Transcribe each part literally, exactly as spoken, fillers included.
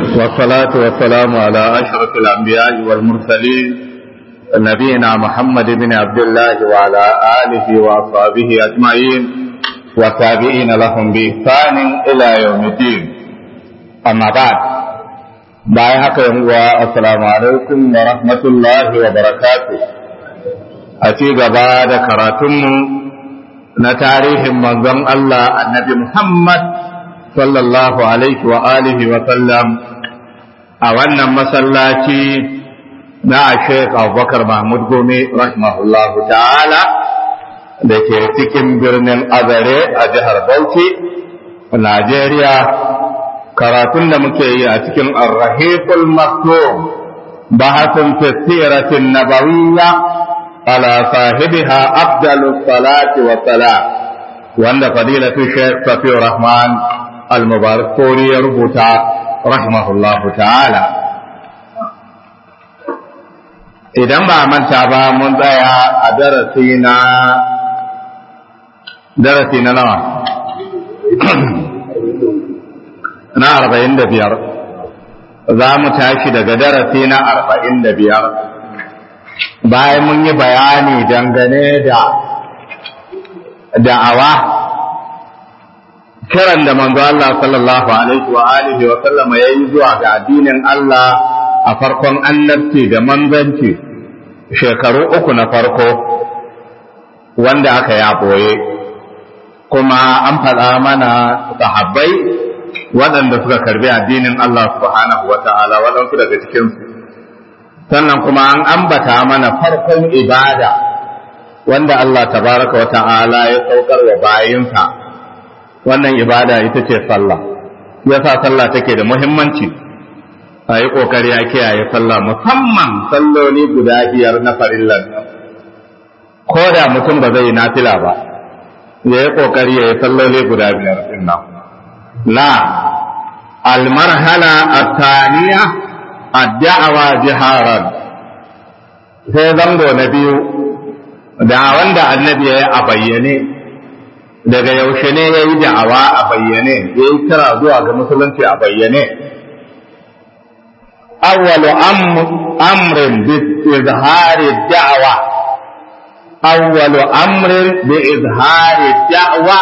والصلاة والسلام على أشرف الأنبياء والمرسلين نبينا محمد بن عبد الله وعلى آله وأصحابه أجمعين والتابعين لهم بإحسان إلى يوم الدين. أما بعد بايعك السلام عليكم ورحمة الله وبركاته. أتيك بعد كراتم نتاريخ منظم الله النبي محمد sallallahu alaihi wa alihi wa sallam a wannan masallaci na Sheikh Abubakar Mahmud Gome rahimahullahu ta'ala da ke cikin birnin Azare a jihar Bauchi, Najeriya. Karatun da muke yi a cikin Ar-Rahiqul Maktum bahasun fi siratin nabawiyya ala sahibiha afdalus salati wa salam, wanda fadilatu Sheikh Safiur Rahman المبارك فوري يربطا رحمه الله تعالى. idan ba manta ba mun tsaya a darasi na darasi na nawa na arba'in da biyar, za mu tashi daga darasi na arba'in da biyar bayan mun yi bayani dangane da da'awa, kiran da manzo Allah sallallahu alaihi wa alihi wa sallama yayi zuwa ga addinin Allah a farkon annabci da manzanci shekaru uku na farko wanda aka ya boye, kuma an faɗa mana sahabbai waɗanda suka karbi addinin Allah subhanahu wa ta'ala waɗansu daga cikinsu, sannan kuma an ambata mana farkon ibada wanda Allah tabaraka wa ta'ala ya saukar wa bayinsa. Wannan ibada ita ce sallah, yasa sallah take da muhimmanci. A yi ƙoƙari a kiyaye sallah, musamman salloli guda biyar na farillan. Ko da mutum ba zai yi nafila ba, ya yi ƙoƙari ya yi salloli guda biyar ɗin nan. La, almarhala attaniya ad-da'awa jiharan. Sai zango na biyu, da wanda annabi ya yi a bayyane, daga yaushe ne ya yi da'awa a bayyane, ya yi kira zuwa ga musulunci a bayyane. awwalu amrin bi izhari da'wa awwalu amrin bi izhari da'wa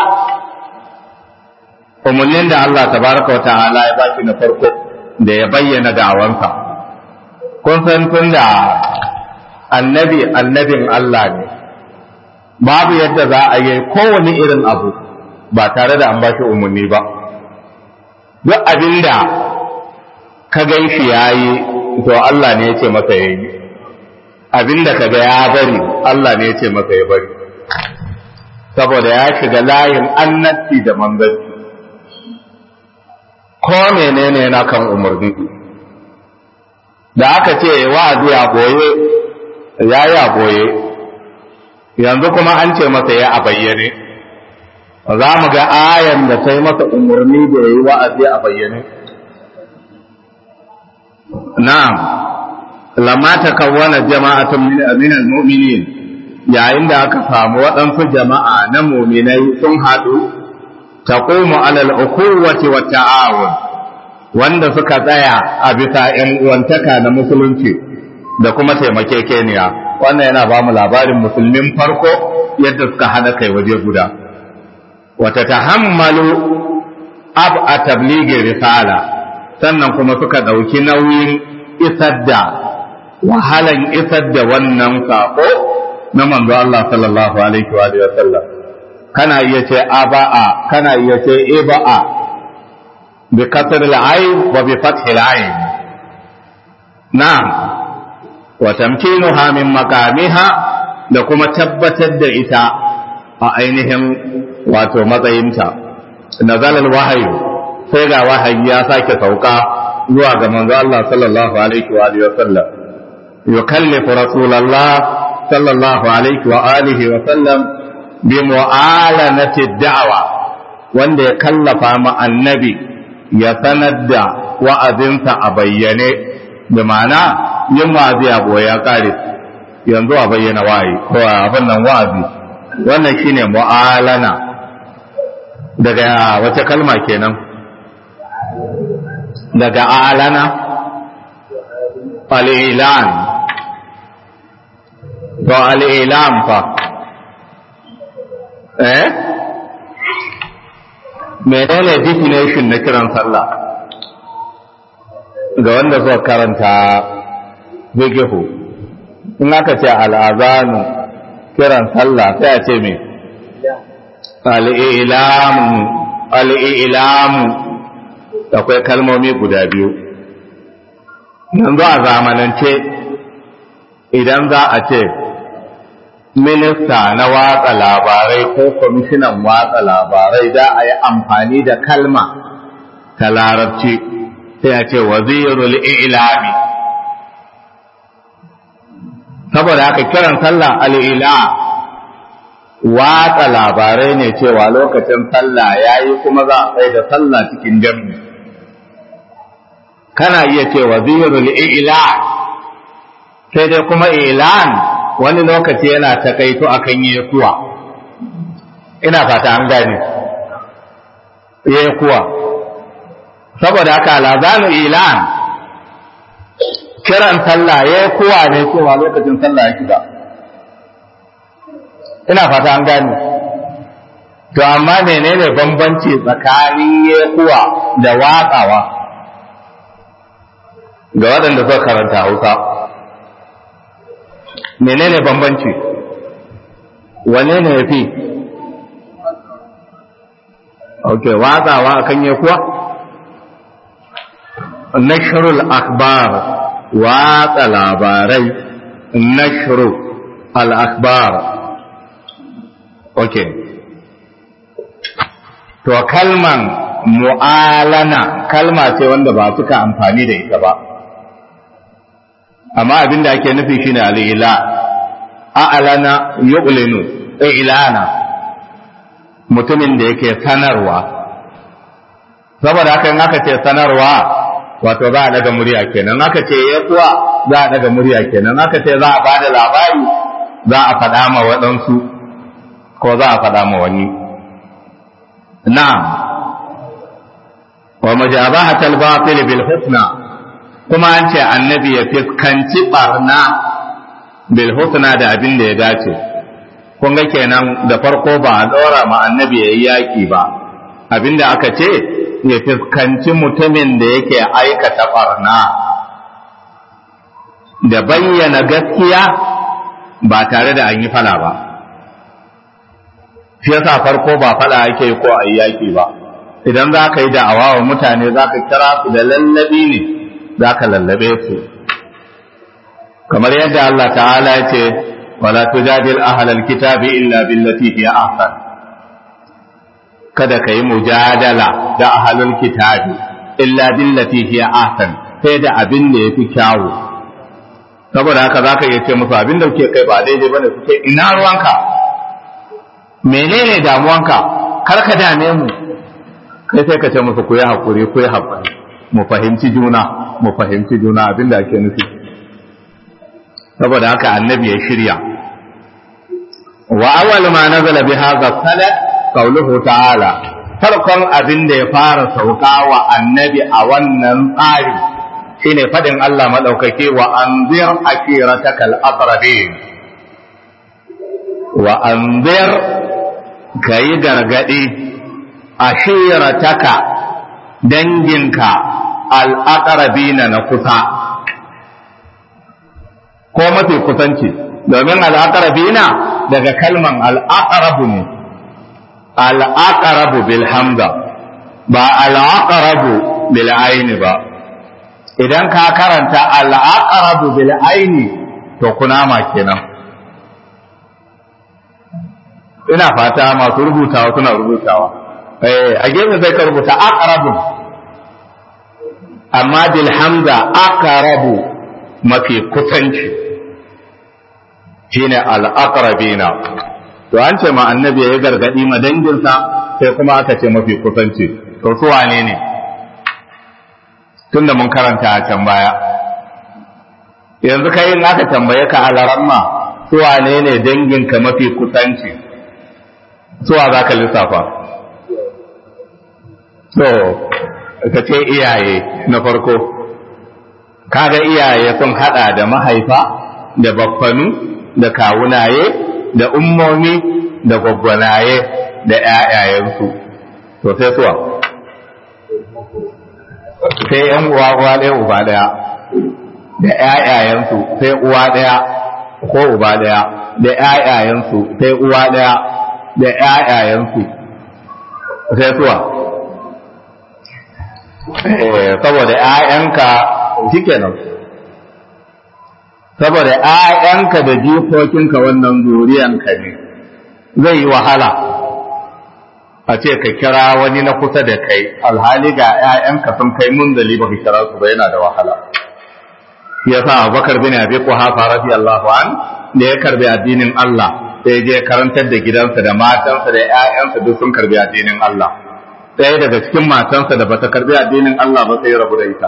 umarnin da Allah tabaraka wa ta'ala ya baki na farko da ya bayyana da'awansa. Kun san tun da annabi annabin Allah ne, babu yadda za a yi kowane irin abu ba tare da an ba shi umarni ba. Duk abin da ka gan shi ya yi, to Allah ne ya ce masa ya yi. Abin da ka ga ya bari, Allah ne ya ce masa ya bari. Saboda ya shiga layin annabci da manzanci. Ko menene yana kan umarni. Da aka ce wa'azi a boye, ya yi a boye. Yanzu kuma an ce masa ya a bayyane, za mu ga ayan da ta yi masa umarni da ya yi wa'azi a bayyane. Na'am, lamma ta kawwana jama'atun min al-mu'minin, yayin da aka samu waɗansu jama'a na mu'minai sun haɗu, taqumu alal ukhuwati wa ta'awun, wanda suka tsaya a bisa ‘yan uwantaka na musulunci da kuma taimakekeniya. Wannan yana ba mu labarin musulmin farko yadda suka hada kai waje guda. Wata tahammalu ab a tabligin risala, sannan kuma suka ɗauki nauyin isar da wahalan isar da wannan sako na manzo Allah sallallahu alaihi wa sallam. Kana iya ce aba'a, kana iya ce iba'a, bi kasr al-ayn wa bi fath al-ayn. Na'am, wa tamkinuha min makamiha, da kuma tabbatar da ita a ainihin wato matsayinta. Nazalal wahayi, sai ga wahayi ya sake sauka zuwa ga manzo Allah sallallahu alaihi wa alihi wa sallam. Yukallifu Rasulullah sallallahu alaihi wa alihi wa sallam bi mu'alanati da'wa, wanda ya kallafa ma annabi ya sanar da wa'azinsa a bayyane, bi ma'ana yin wa'azi a boye ya kare, yanzu a bayyana wa'i ko abin nan wa'azi. Wannan shine mu'alana. Daga wace kalma kenan? daga alana al'ilan to al'ilan fa eh menene definition na kiran sallah ga wanda suka karanta fiqh in aka ce al'azanu kiran sallah sai a ce me al'ilamu al'ilamu akwai kalmomi guda biyu yanzu a zamanance idan za a ce minista na watsa labarai ko kwamishinan watsa labarai za a yi amfani da kalma ta larabci sai a ce wazirul ilami saboda haka kiran sallah al'ila watsa labarai ne cewa lokacin sallah ya yi kuma za a sai da sallah cikin jami'i kana iya ce wazirul ila sai dai kuma ilan wani lokaci yana takaito akan yekuwa ina fata an gane yekuwa saboda haka lazanu ilan kiran sallah yekuwa ne cewa lokacin sallah ya shiga ina fata an gane to amma menene bambanci tsakanin yekuwa da watsawa ga waɗanda suka karanta Hausa menene bambanci wane ne yafi okay watsawa akan yekuwa nashrul akhbar watsa labarai nashru al akhbar okay to kalman mu'alana kalma ce wanda ba suka amfani da ita ba amma abinda ake nufi shine al-ila a'lana yu'linu ilana mutumin da yake sanarwa saboda haka in aka ce sanarwa wato za a daga murya kenan aka ce yakuwa za a daga murya kenan aka ce za a bada labari za a faɗa ma waɗansu ko za a faɗa ma wani na'am wa majabahatul batil bil husna kuma an ce annabi ya fiskanci barna bil husna da abin da ya dace kun ga kenan da farko ba a ɗora ma annabi ya yi yaƙi ba abin da aka ce ya fiskanci mutumin da yake aikata barna da bayyana gaskiya ba tare da an yi fala ba shi yasa farko ba fala ake ko a yi yaƙi ba idan za ka yi da'awa wa mutane za ka kira su da lallabi ne za ka lallabe su kamar yadda Allah ta'ala ya ce wala tujadil ahlal kitabi illa billati hiya ahsan kada ka yi mujadala da ahlul kitabi illa billati hiya ahsan sai da abin da yafi kyawu saboda haka zaka iya ce musu abin da kuke kai ba daidai bane su ce ina ruwanka menene damuwanka kar ka dame mu kai sai ka ce musu ku yi hakuri ku yi hakuri mu fahimci juna mu fahimci juna abin da ake nufi saboda haka annabi ya shirya wa awwal ma nazala bi hadha salat qawluhu ta'ala farkon abin da ya fara sauka wa annabi a wannan tsari shine fadin Allah madaukake wa anzir akiratakal aqrabin wa anzir kai gargadi ashirataka danginka al-aqrabina na kusa ko mafi kusanci domin al-aqrabina daga kalman al-aqrabu ne al-aqrabu bil hamza ba al-aqrabu bil aini ba idan ka karanta al-aqrabu bil aini to kunama kenan ina fata masu rubutawa suna rubutawa eh a gefe sai ka rubuta aqrabu amma bil hamza aqrabu mafi kusanci shine al-aqrabina to an ce ma annabi ya gargadi ma danginsa sai kuma aka ce mafi kusanci to su wane ne tunda mun karanta a can baya yanzu kai in aka tambaye ka alaramma su wane ne danginka mafi kusanci suwa za ka lissafa so ka ce iyaye na farko kaga iyaye sun hada da mahaifa da baffanu da kawunaye da ummomi da gwaggwanaye da ƴaƴayensu to sai suwa sai yan uwa uwa ɗaya uba ɗaya da ƴaƴayensu sai uwa ɗaya ko uba ɗaya da ƴaƴayensu sai uwa ɗaya da ƴaƴayensu sai suwa saboda ƴaƴanka shikenan saboda ƴaƴanka da jikokinka wannan zuriyanka ne zai yi wahala a ce ka kira wani na kusa da kai alhali ga ƴaƴanka sun kai munzali ba ka kira su ba yana da wahala yasa Abubakar bin Abi Quhafa radiyallahu an da ya karbi addinin Allah sai je karantar da gidansa da matansa da ƴaƴansa duk sun karbi addinin Allah ɗaya daga cikin matansa da bata karbi addinin Allah ba sai rabu da ita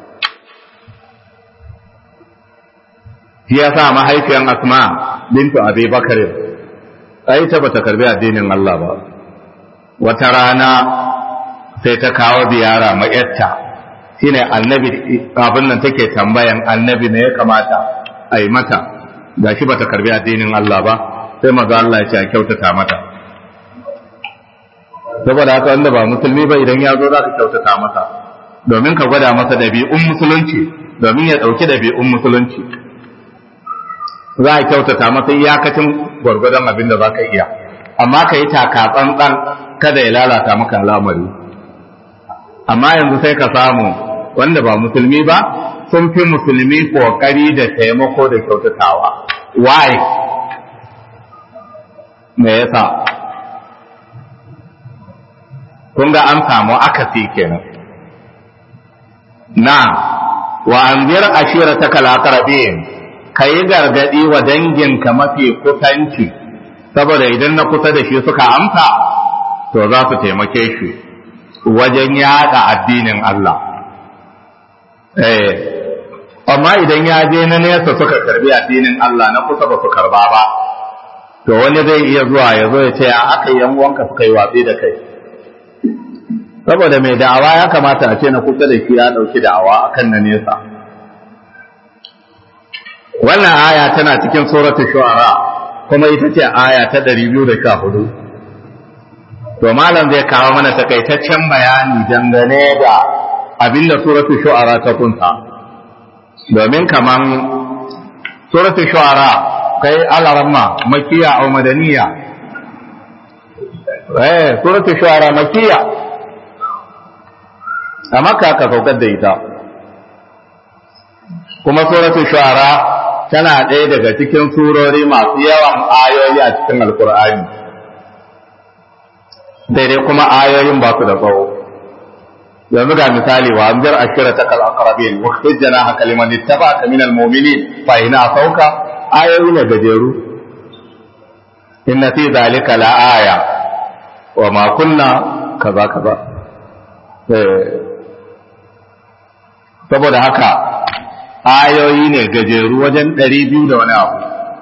ya sa mahaifiyan Asma bintu Abi Bakar ai ta bata karbi addinin Allah ba wata rana sai ta kawo ziyara ma yarta shine annabi abin nan take tambayan annabi ne ya kamata a yi mata gashi bata karbi addinin Allah ba sai maza Allah ya ce a kyautata mata saboda haka wanda ba musulmi ba idan ya zo za ka kyautata masa domin ka gwada masa ɗabi'un musulunci domin ya ɗauki ɗabi'un musulunci za a kyautata masa iyakacin gwargwadon abin da za ka iya amma ka yi taka tsantsan kada ya lalata maka al'amari amma yanzu sai ka samu wanda ba musulmi ba sun fi musulmi kokari da taimako da kyautatawa why me yasa kun ga an samu akasi kenan na wa anzir ashirataka al-aqrabin kai gargadi wa danginka mafi kusanci saboda idan na kusa da shi suka amsa to za su taimake shi wajen yada addinin Allah eh amma idan ya je na nesa suka karbi addinin Allah na kusa ba su karba ba to wani zai iya zuwa ya zo ya ce a aka yan uwanka suka yi watsi da kai saboda mai da'awa ya kamata a ce na kusa da shi ya dauki da'awa akan na nesa wannan aya tana cikin suratul shu'ara kuma ita ce aya ta ɗari biyu da sha hudu to malam zai kawo mana takaitaccen bayani dangane da abinda suratul shu'ara ta kunsa domin kaman suratul shu'ara kai alaramma makiya au madaniya eh suratul shu'ara makiya a makka ka saukar da ita kuma suratul shu'ara tana ɗaya daga cikin surori masu yawan ayoyi a cikin alkur'ani daidai kuma ayoyin ba su da tsawo yanzu ga misali wa anzir ashiratak al-aqrabin wa khrijna haka liman ittaba'aka min al-mu'minin fa ina sauka ayoyi ne gajeru inna fi zalika la aya wa ma kunna kaza kaza saboda haka ayoyi ne gajeru wajen ɗari biyu da wani abu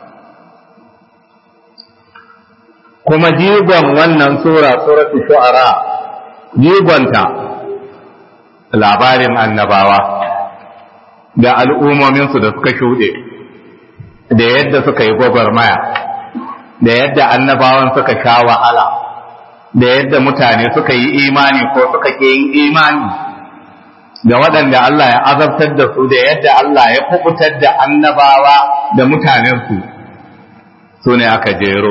kuma jigon wannan sura suratul shu'ara jigonta labarin annabawa da al'ummominsu da suka shuɗe da yadda suka yi gwagwarmaya da yadda annabawan suka sha wahala da yadda mutane suka yi imani ko suka ke yin imani da waɗanda Allah ya azabtar da su da yadda Allah ya kubutar da annabawa da mutanensu su ne aka jero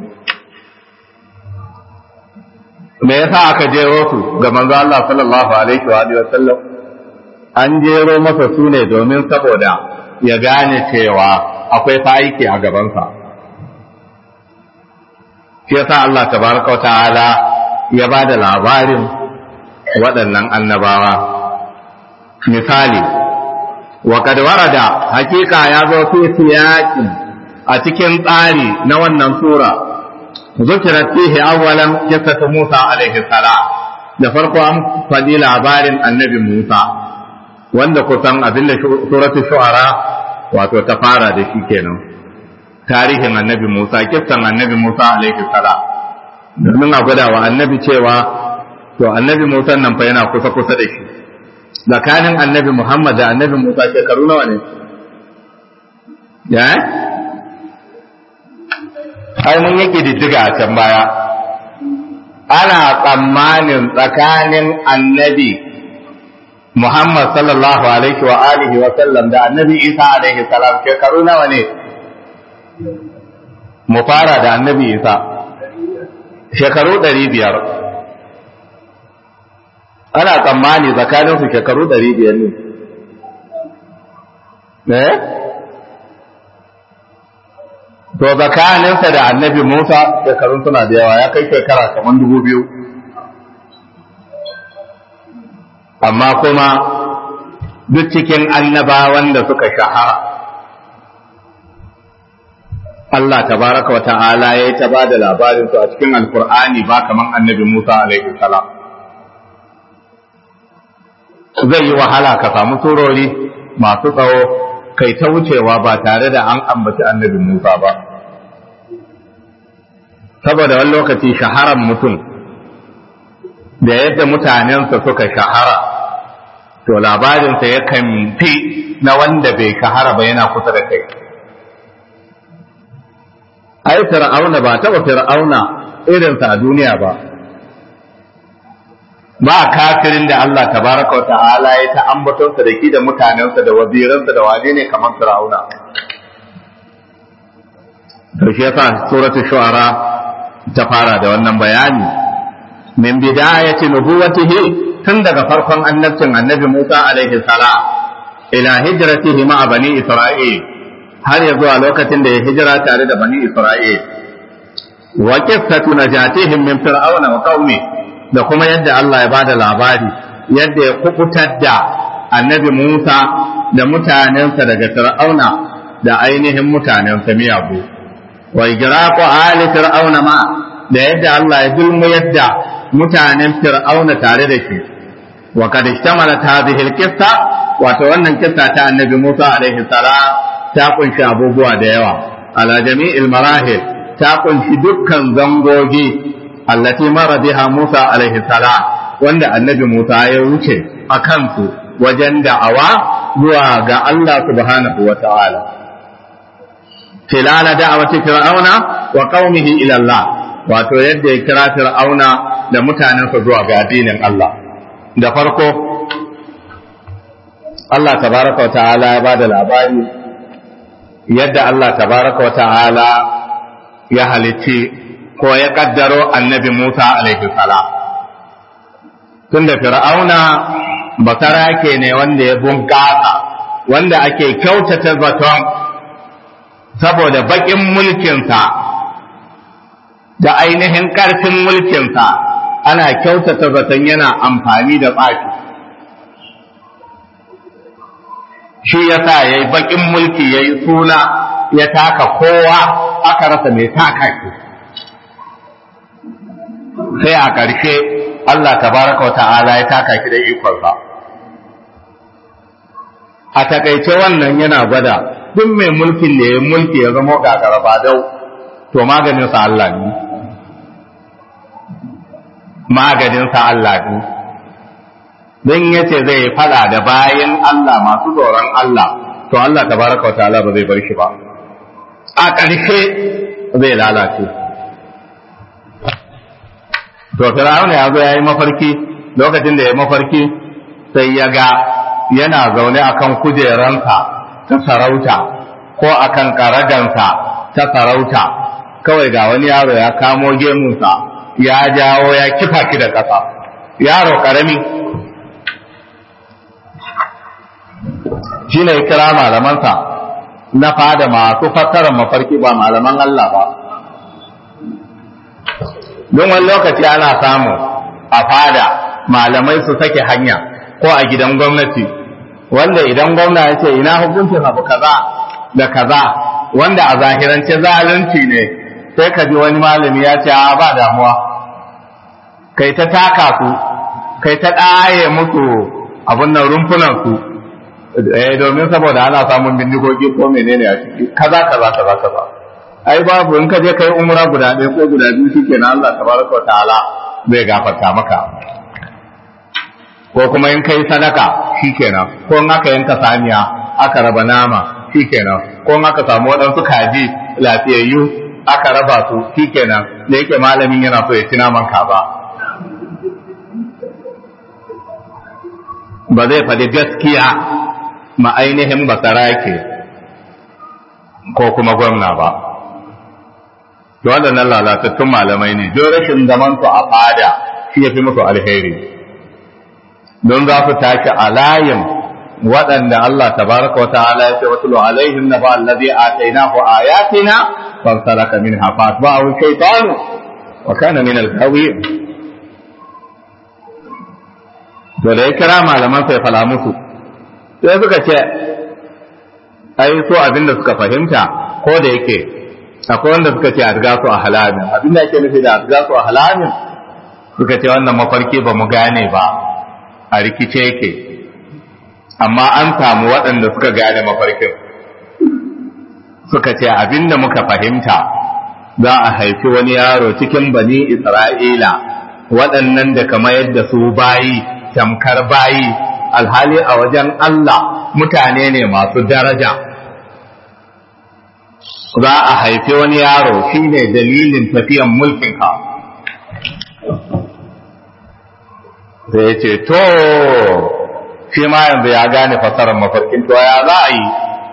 me yasa aka jero su ga manzo Allah sallallahu alaihi wa alihi wasallam an jero masa su ne domin saboda ya gane cewa akwai fa'iki a gabansa shi yasa Allah tabaraka wa ta'ala ya bada labarin waɗannan annabawa misali wa kad warada hakika ya zo fi siyaqi a cikin tsari na wannan sura zukirat fihi awwalan qissatu Musa alaihi salam da farko an faɗi labarin annabi Musa wanda kusan abinda suratu shu'ara wato ta fara da shi kenan tarihin annabi Musa kissan annabi Musa alaihi salam domin a gwada wa annabi cewa to annabi Musa nan fa yana kusa kusa da shi tsakanin annabi Muhammad da annabi Musa shekaru nawa ne ya ai mun yake diddiga a can baya ana tsammanin tsakanin annabi Muhammad sallallahu alaihi wa alihi wa sallam da annabi Isa alaihi salam shekaru nawa ne mu fara da annabi Isa shekaru ɗari biyar ana tsammani tsakanin su shekaru ɗari biyar ne eh to tsakaninsa da annabi Musa shekarun suna da yawa ya kai shekara kamar dubu biyu amma kuma duk cikin annabawan da suka shahara Allah tabaraka wa ta'ala ya yi ta ba da labarin su a cikin alkur'ani ba kaman annabi Musa alaihi salam zai yi wahala ka samu surori masu tsawo kai ta wucewa ba tare da an ambaci annabi Musa ba saboda wani lokaci shaharan mutum da yadda mutanensa suka shahara to labarinsa yakan fi na wanda bai shahara ba yana kusa da kai ai fir'auna ba taɓa fir'auna irinsa a duniya ba ba kafirin da Allah tabaraka wa ta'ala ya ta ambatonsa da ki da mutanensa da waziransa da wane ne kamar fir'auna to shi yasa suratul shu'ara ta fara da wannan bayani min bidayati nubuwatihi tun daga farkon annabcin annabi Musa alaihi salam ila hijratihi ma'a bani Isra'il har ya zuwa lokacin da ya hijira tare da bani Isra'il wa qissatu najatihim min fir'auna wa qaumi da kuma yadda Allah ya bada labari yadda ya kubutar da annabi Musa da mutanensa daga fir'auna da ainihin mutanensa miyagu wa igraqu ali fir'auna ma da yadda Allah ya dulmu yadda mutanen fir'auna tare da shi wa kad ishtamalat hadhihi al-qissa wato wannan kissa ta annabi Musa alaihi salam ta kunshi abubuwa da yawa ala jami'il marahil ta kunshi dukkan zangogi allati mara biha Musa alaihi salam wanda annabi Musa ya wuce a kansu wajen da'awa zuwa ga Allah subhanahu wa ta'ala tilala da'awati fir'auna wa qaumihi ila Allah wato yadda ya kira fir'auna da mutanensa zuwa ga addinin Allah da farko Allah tabaraka wa ta'ala ya bada labari yadda Allah tabaraka wa ta'ala ya halitti ko ya kaddaro annabi Musa alaihi salam tunda fir'auna basarake ne wanda ya bunƙasa wanda ake kyautata zaton saboda baƙin mulkinsa da ainihin ƙarfin mulkinsa ana kyautata zaton yana amfani da tsaki shi yasa yayi baƙin mulki yayi suna ya taka kowa aka rasa mai taka shi sai a ƙarshe Allah tabaraka wata'ala ya taka shi da ikonsa a takaice wannan yana gwada duk mai mulkin da ya mulki ya zama gagara badau to maganinsa Allah ne maganinsa Allah ne don yace zai fada da bayan Allah masu tsoron Allah to Allah tabaraka wata'ala ba zai bar shi ba a ƙarshe zai lalace to Fir'auna ya zo ya yi mafarki lokacin da ya mafarki sai ya ga yana zaune akan kujeransa ta sarauta ko akan karagansa ta sarauta kawai ga wani yaro ya kamo gemunsa ya jawo ya kifa shi da ƙasa yaro ƙarami shi ne kira malamansa na fada masu fassarar mafarki ba malaman Allah ba don wani lokaci ana samu a fada malamai su sake hanya ko a gidan gwamnati wanda idan gwamna ya ce ina hukuncin abu kaza da kaza wanda a zahirance zalunci ne sai ka ji wani malami ya ce a ba damuwa kai ta taka su kai ta ɗaye musu abin nan rumfunan su eh domin saboda ana samun bindigogi ko menene a ciki kaza kaza kaza kaza ai babu in ka je kai umra guda ɗaya ko guda biyu shikenan Allah tabaraka wa ta'ala zai gafarta maka ko kuma in kai sadaka shikenan, ko in aka yanka saniya aka raba nama shikenan, ko in aka samu waɗansu kaji lafiyayyu aka raba su shikenan, da yake malamin yana so ya ci naman kaza. Ba zai faɗi gaskiya ma ainihin basarake ko kuma gwamna ba. Waɗannan lalatattun malamai ne, don rashin zaman su a fada shi ya fi musu alheri, don za su tashi a layin waɗanda Allah tabaraka wa ta'ala ya ce wa tulu alaihim na ba allazi atainahu ayatina fansalaka minha fa atba'ahu shaytanu wa kana min al-ghawin. To da ya kira malaman sai fala musu, sai suka ce ai so abin da suka fahimta, ko da yake akwai wanda suka ce adga su a halamin, abin da ake nufi da adga su a halamin suka ce wannan mafarki ba mu gane ba, a rikice yake, amma an samu waɗanda suka gane mafarkin suka ce abin da muka fahimta za a haifi wani yaro cikin bani Isra'ila waɗannan da kama yadda su bayi tamkar bayi, alhali a wajen Allah mutane ne masu daraja. Za a haifi wani yaro shi ne dalilin tafiyan mulkinka. Sai ce, to, shi ma yanzu ya gane fasarar mafarkin, to ya za a yi?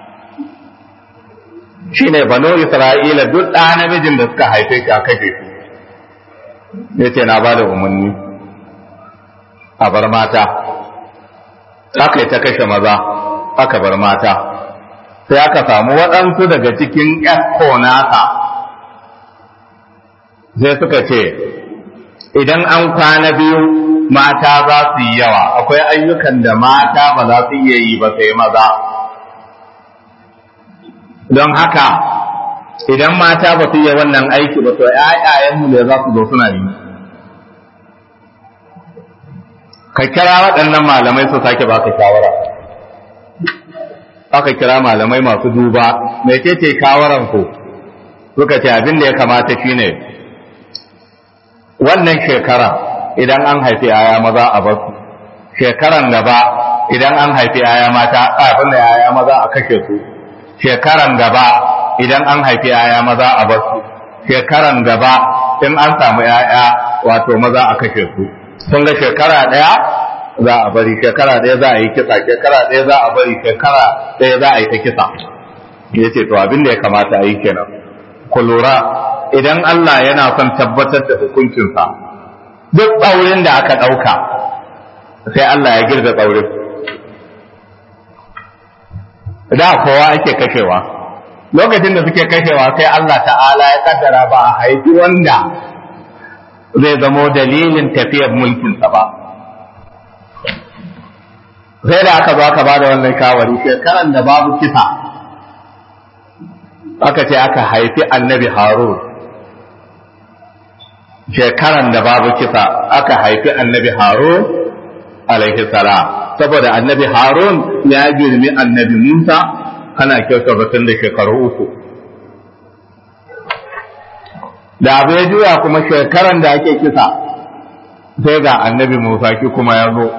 Shi ne banu Isra'ila duk ɗa namijin da suka haife shi a kashe shi. Ya ce, na ba da umarni. A bar mata, aka yi ta kashe maza, aka bar mata, sai aka samu waɗansu daga cikin ƴakko nasa, sai suka ce, idan an kwana biyu mata za su yi yawa, akwai ayyukan da mata ba za su iya yi ba sai maza. Don haka, idan mata ba su iya wannan aiki ba, to ‘ya'yayenmu ne za su zo suna yi. Ka kira waɗannan malamai su sake baka shawara. Aka kira malamai masu duba, mai ce ce shawaranku suka ce abin da ya kamata shine wannan shekara idan an haifi yaya maza a basu, shekaran gaba idan an haifi yaya mata abin da yaya maza a kashe su, shekaran gaba idan an haifi yaya maza a basu, shekaran gaba in an samu yaya wato maza a kashe su. Sun ga shekara ɗaya za a bari, shekara ɗaya za a yi kisa, shekara ɗaya za a bari, shekara ɗaya za a yi ta kisa. Ya ce, to abin da ya kamata a yi kenan. Ku lura, idan Allah yana son tabbatar da hukuncinsa, duk tsaurin da aka ɗauka, sai Allah ya girga tsaurin. Da kowa ake kashewa, lokacin da suke kashewa sai Allah ta'ala ya kaddara ba a haifi wanda zai zamo dalilin tafiyar mulkinsa ba. Sai da aka zo aka ba da wannan shawari, shekaran da babu kisa aka ce aka haifi annabi Harun, shekaran da babu kisa aka haifi annabi Harun alaihi salam, saboda annabi Harun ya girmi annabi Musa ana kyautar batun da shekaru uku. Da abu ya juya kuma shekaran da ake kisa sai ga annabi Musa ki kuma ya zo,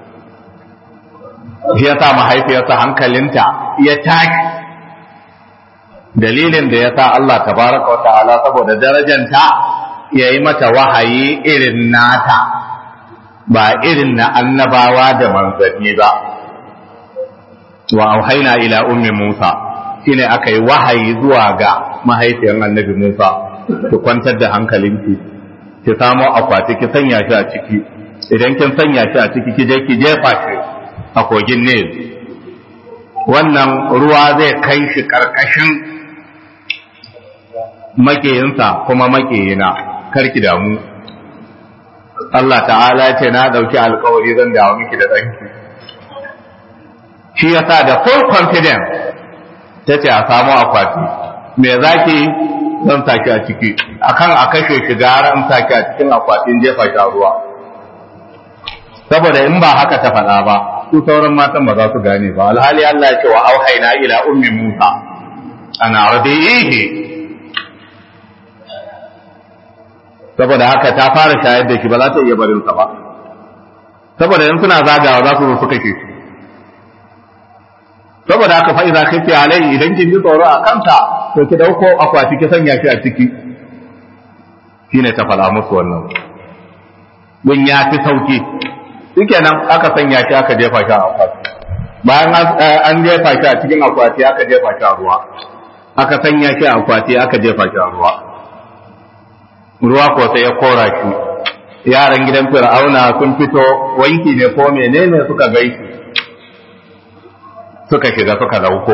shi ya sa mahaifiyarsa hankalinta ya tashi, dalilin da ya sa Allah tabaraka wa ta'ala saboda darajanta ya yi mata wahayi irin nata ba irin na annabawa da manzanni ba. Wa auhaina ila ummi Musa, shine aka yi wahayi zuwa ga mahaifiyar annabi Musa, ki kwantar da hankalinki, ki samo akwati ki sanya shi a ciki, idan kin sanya shi a ciki ki je ki jefa shi a kogin Nil, wannan ruwa zai kai shi karkashin makiyinsa kuma makiyina, karki damu, Allah ta'ala ce na dauki alkawari zan dawo miki da danki. Shi yasa da full confidence tace a samu akwati, me zaki zan saki a ciki, akan a kashe shi gara in saki a cikin akwatin jefa shi a ruwa, saboda in ba haka ta faɗa ba su sauran matan ba za su gane ba. Alhali Allah ya ce wa auhayna ila ummi Musa ana radihi, saboda haka ta fara shayar da shi ba za ta iya barin sa ba, saboda in suna zagawa za su zo su kake shi saboda haka fa idza khifi alai idan kin ji tsoro a kanta to ki dauko akwati ki sanya shi a ciki shine ta fada musu wannan mun ya fi sauki shikenan aka sanya shi aka jefa shi a akwati bayan an jefa shi a cikin akwati aka jefa shi a ruwa aka sanya shi a akwati aka jefa shi a ruwa ruwa ko sai ya kora shi yaran gidan fir'auna sun fito wanki ne ko menene suka gaishe suka shiga suka dauko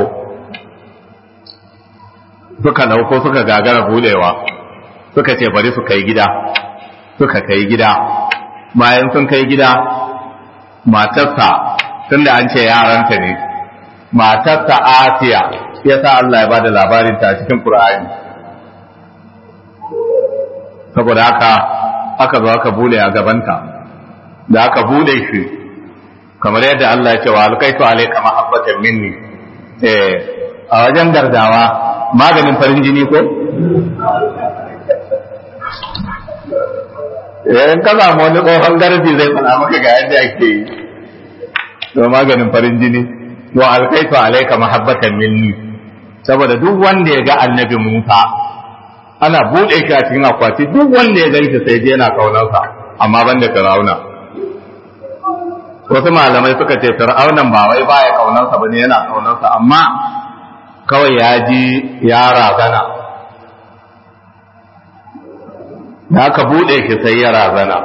suka dauko suka gagara bulewa suka ce bari su kai gida suka kai gida bayan sun kai gida matarsa tunda an ce yaranta ne matarsa Asiya yasa Allah ya bada labarin ta cikin Qur'ani saboda haka aka zo aka bule a gabanta da aka bule shi kamar yadda Allah ya ce wa alkaitu alayka mahabbatan minni eh a wajen gardawa maganin farin jini ko eh ka samu wani tsohon garbi zai fada maka ga yadda ake yi to maganin farin jini wa alkaitu alayka mahabbatan minni saboda duk wanda ya ga annabi Musa ana bude shi a cikin akwati duk wanda ya gani sai je yana kaunarsa amma banda Fir'auna wasu malamai suka ce fir'aunan ba wai baya kaunarsa bane yana kaunarsa amma kawai ya ji ya razana da aka bude shi sai ya razana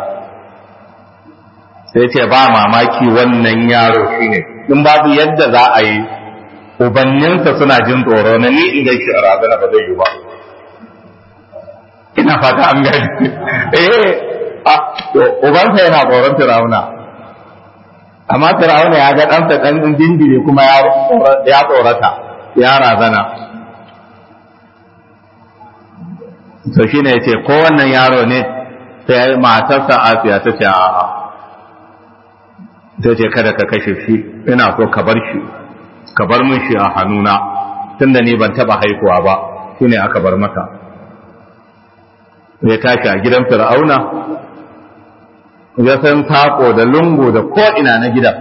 sai ce ba mamaki wannan yaro shine in babu yadda za a yi ubanninsa suna jin tsoro na ni in gaishe razana ba zai yi ba ina fata an gani eh a ubansa yana tsoron fir'auna amma fir'auna ya ga ɗansa ɗan jinjiri kuma ya tsorata ya razana to shine ya ce ko wannan yaro ne sai matarsa Asiya ta ce a'a ta ce kada ka kashe shi ina so ka bar shi ka bar min shi a hannuna tunda ni ban taba haihuwa ba shine aka bar mata ya tashi a gidan fir'auna ya san sako da lungu da ko'ina na gidan.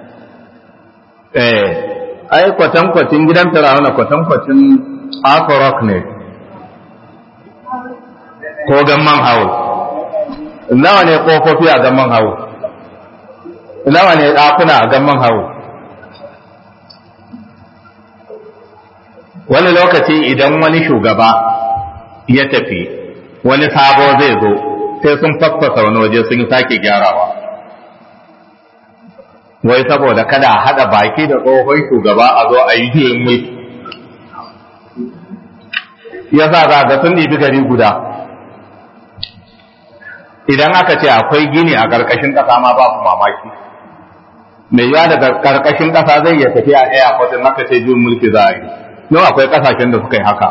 Eh, ai kwatankwacin gidan Fir'auna kwatankwacin Asorok ne, ko gamman hau. Nawa ne ƙofofi a gamman hau? Nawa ne ɗakuna a gamman hau? Wani lokaci idan wani shugaba ya tafi, wani sabo zai zo. sai sun faffasa wani waje sun sake gyarawa wai saboda kada a haɗa baki da tsohon shugaba a zo a yi juyin mulki ya sa za ga sun ɗibi gari guda idan aka ce akwai gini a ƙarƙashin ƙasa ma babu mamaki mai yawa daga ƙarƙashin ƙasa zai iya tafiya a airport in aka ce juyin mulki za a yi don akwai ƙasashen da suka yi haka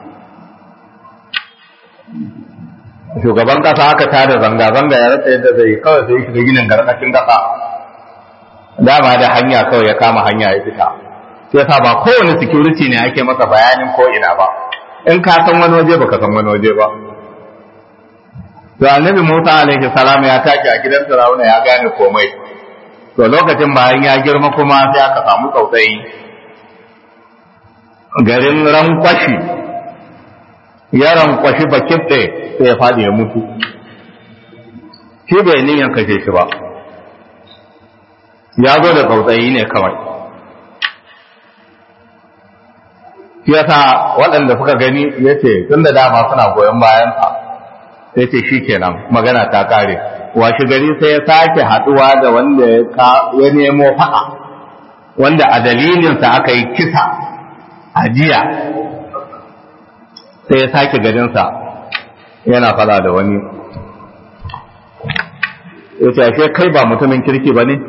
shugaban kasa aka tada zanga-zanga ya rasa yadda zai kawai sai shiga ginin garkashin kasa dama da hanya kawai ya kama hanya ya fita sai yasa ba kowane security ne ake masa bayanin ko ina ba in ka san wani waje baka san wani waje ba to annabi Musa alaihi salam ya tashi a gidan Fir'auna ya gane komai to lokacin bayan ya girma kuma sai aka samu tsautsayi garin rankwashi ya rankwashi bakin ɗaya sai ya faɗi ya mutu shi bai niyan kashe shi ba ya zo da tsautsayi ne kawai yasa waɗanda suka gani ya ce tun da dama suna goyon bayansa sai ce shi kenan magana ta ƙare washe gari sai ya sake haɗuwa da wanda ya nemo faɗa wanda a dalilinsa aka yi kisa a jiya sai ya sake garinsa yana fada da wani ya ce ashe kai ba mutumin kirki ba ne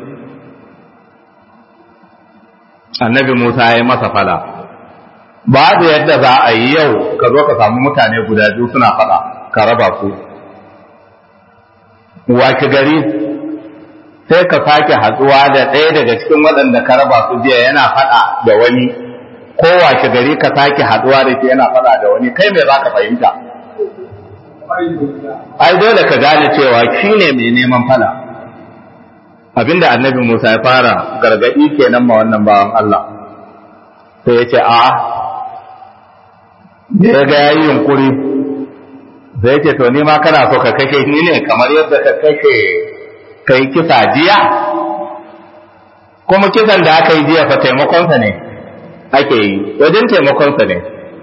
annabi Musa ya yi masa fada ba da yadda za a yi yau ka zo ka samu mutane guda biyu suna fada ka raba su wace gari sai ka sake hatsuwa da ɗaya daga cikin waɗanda ka raba su jiya yana fada da wani ko wace gari ka sake hatsuwa da shi yana fada da wani kai me za ka fahimta ai dole ka gane cewa shi ne mai neman fada abinda annabi Musa ya fara gargadi kenan ma wannan bawan Allah sai ya ce a da ya ga yayi yunkuri sai ya ce to ni ma kana so ka kashe ni ne kamar yadda ka kashe kai kisa jiya kuma kisan da aka yi jiya fa taimakonsa ne ake yi wajen taimakonsa ne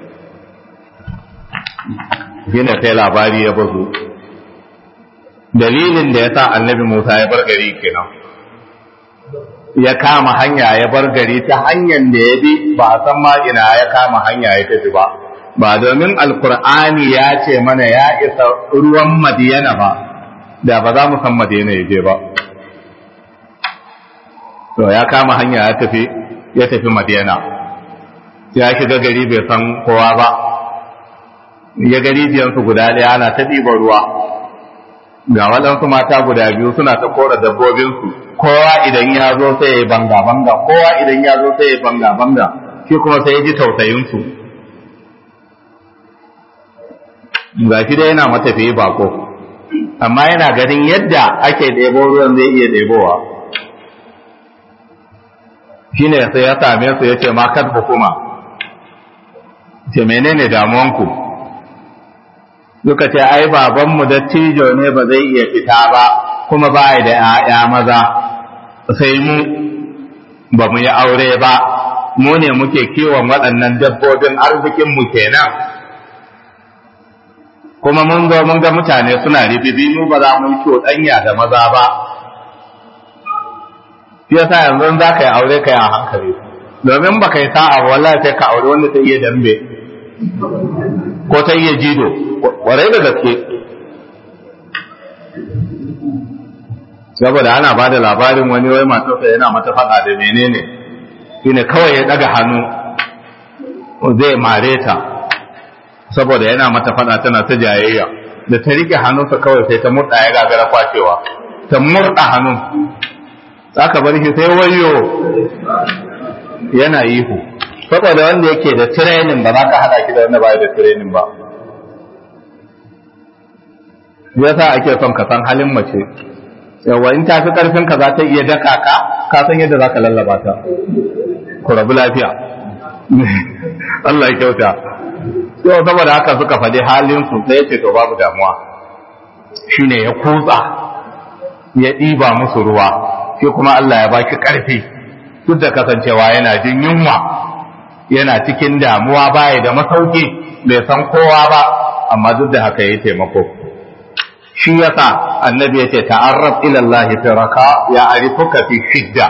gina sai labari ya bazu dalilin da ya sa annabi Musa ya bar gari kenan ya kama hanya ya bar gari ta hanyar da ya bi ba a san ma ina ya kama hanya ya tafi ba ba domin alkur'ani ya ce mana ya isa ruwan madiyana ba da ba za mu san madiyana ya je ba to ya kama hanya ya tafi ya tafi madiyana ya shiga gari bai san kowa ba ya gari biyansu guda ɗaya ana ta ɗiban ruwa ga waɗansu mata guda biyu suna ta kora dabbobinsu kowa idan ya zo sai ya yi banga-banga kowa idan ya zo sai ya yi banga-banga shi kuma sai ya ji tausayinsu ga shi dai yana matafiye bako amma yana ganin yadda ake ɗebo ruwan zai iya ɗebowa shi ne sai ya same su ya ce ma kad hukuma ce menene damuwanku suka ce ai babanmu dattijo ne ba zai iya fita ba kuma ba da ‘ya'ya maza sai mu ba mu yi aure ba mu ne muke kiwon waɗannan dabbobin arzikinmu kenan kuma mun zo mun ga mutane suna ribibi mu ba za mu yi ɗanya da maza ba shi yasa yanzu za ka yi aure ka yi a hankali domin ba ka yi sa'a wallahi sai ka aure wanda ta iya dambe ko ta iya jido warai da gaske saboda ana ba da labarin wani wai matarsa yana mata faɗa da menene shine kawai ya ɗaga hannu zai mare ta saboda yana mata faɗa tana ta jayayya da ta rike hannunsa kawai sai ta murɗa ya gagara kwacewa ta murɗa hannun aka bar shi sai wayo yana ihu saboda wanda yake da training ba za ka haɗa shi da wanda ba da training ba yasa ake son ka san halin mace yawa in ta fi karfin ka za ta iya daka ka ka san yadda za ka lallaba ta ku rabu lafiya Allah ya kyauta yau saboda haka suka faɗi halin su sai ce to babu damuwa shine ya kutsa ya ɗiba musu ruwa shi kuma Allah ya baki ƙarfi duk da kasancewa yana jin yunwa yana cikin damuwa baya da masauki bai san kowa ba amma duk da haka yayi taimako shi yasa annabi yace ta'arraf ila Allah fi raka ya arifuka fi shidda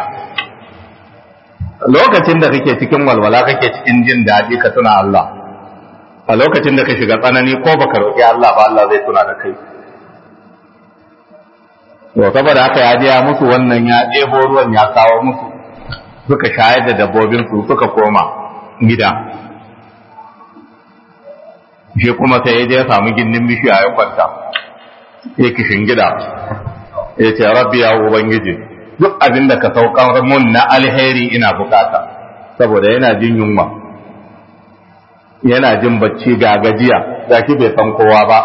lokacin da kake cikin walwala kake cikin jin daɗi ka tuna Allah a lokacin da ka shiga tsanani ko baka roki Allah ba Allah zai tuna da kai to saboda haka ya je ya musu wannan ya ɗebo ruwan ya kawo musu suka shayar da dabbobinsu suka koma gida shi kuma sai ya je ya samu gindin bishiya ya kwanta ya kishin gida ya ce rabbi ya ubangiji duk abin da ka saukar mun na alheri ina bukata saboda yana jin yunwa yana jin bacci ga gajiya ga shi bai san kowa ba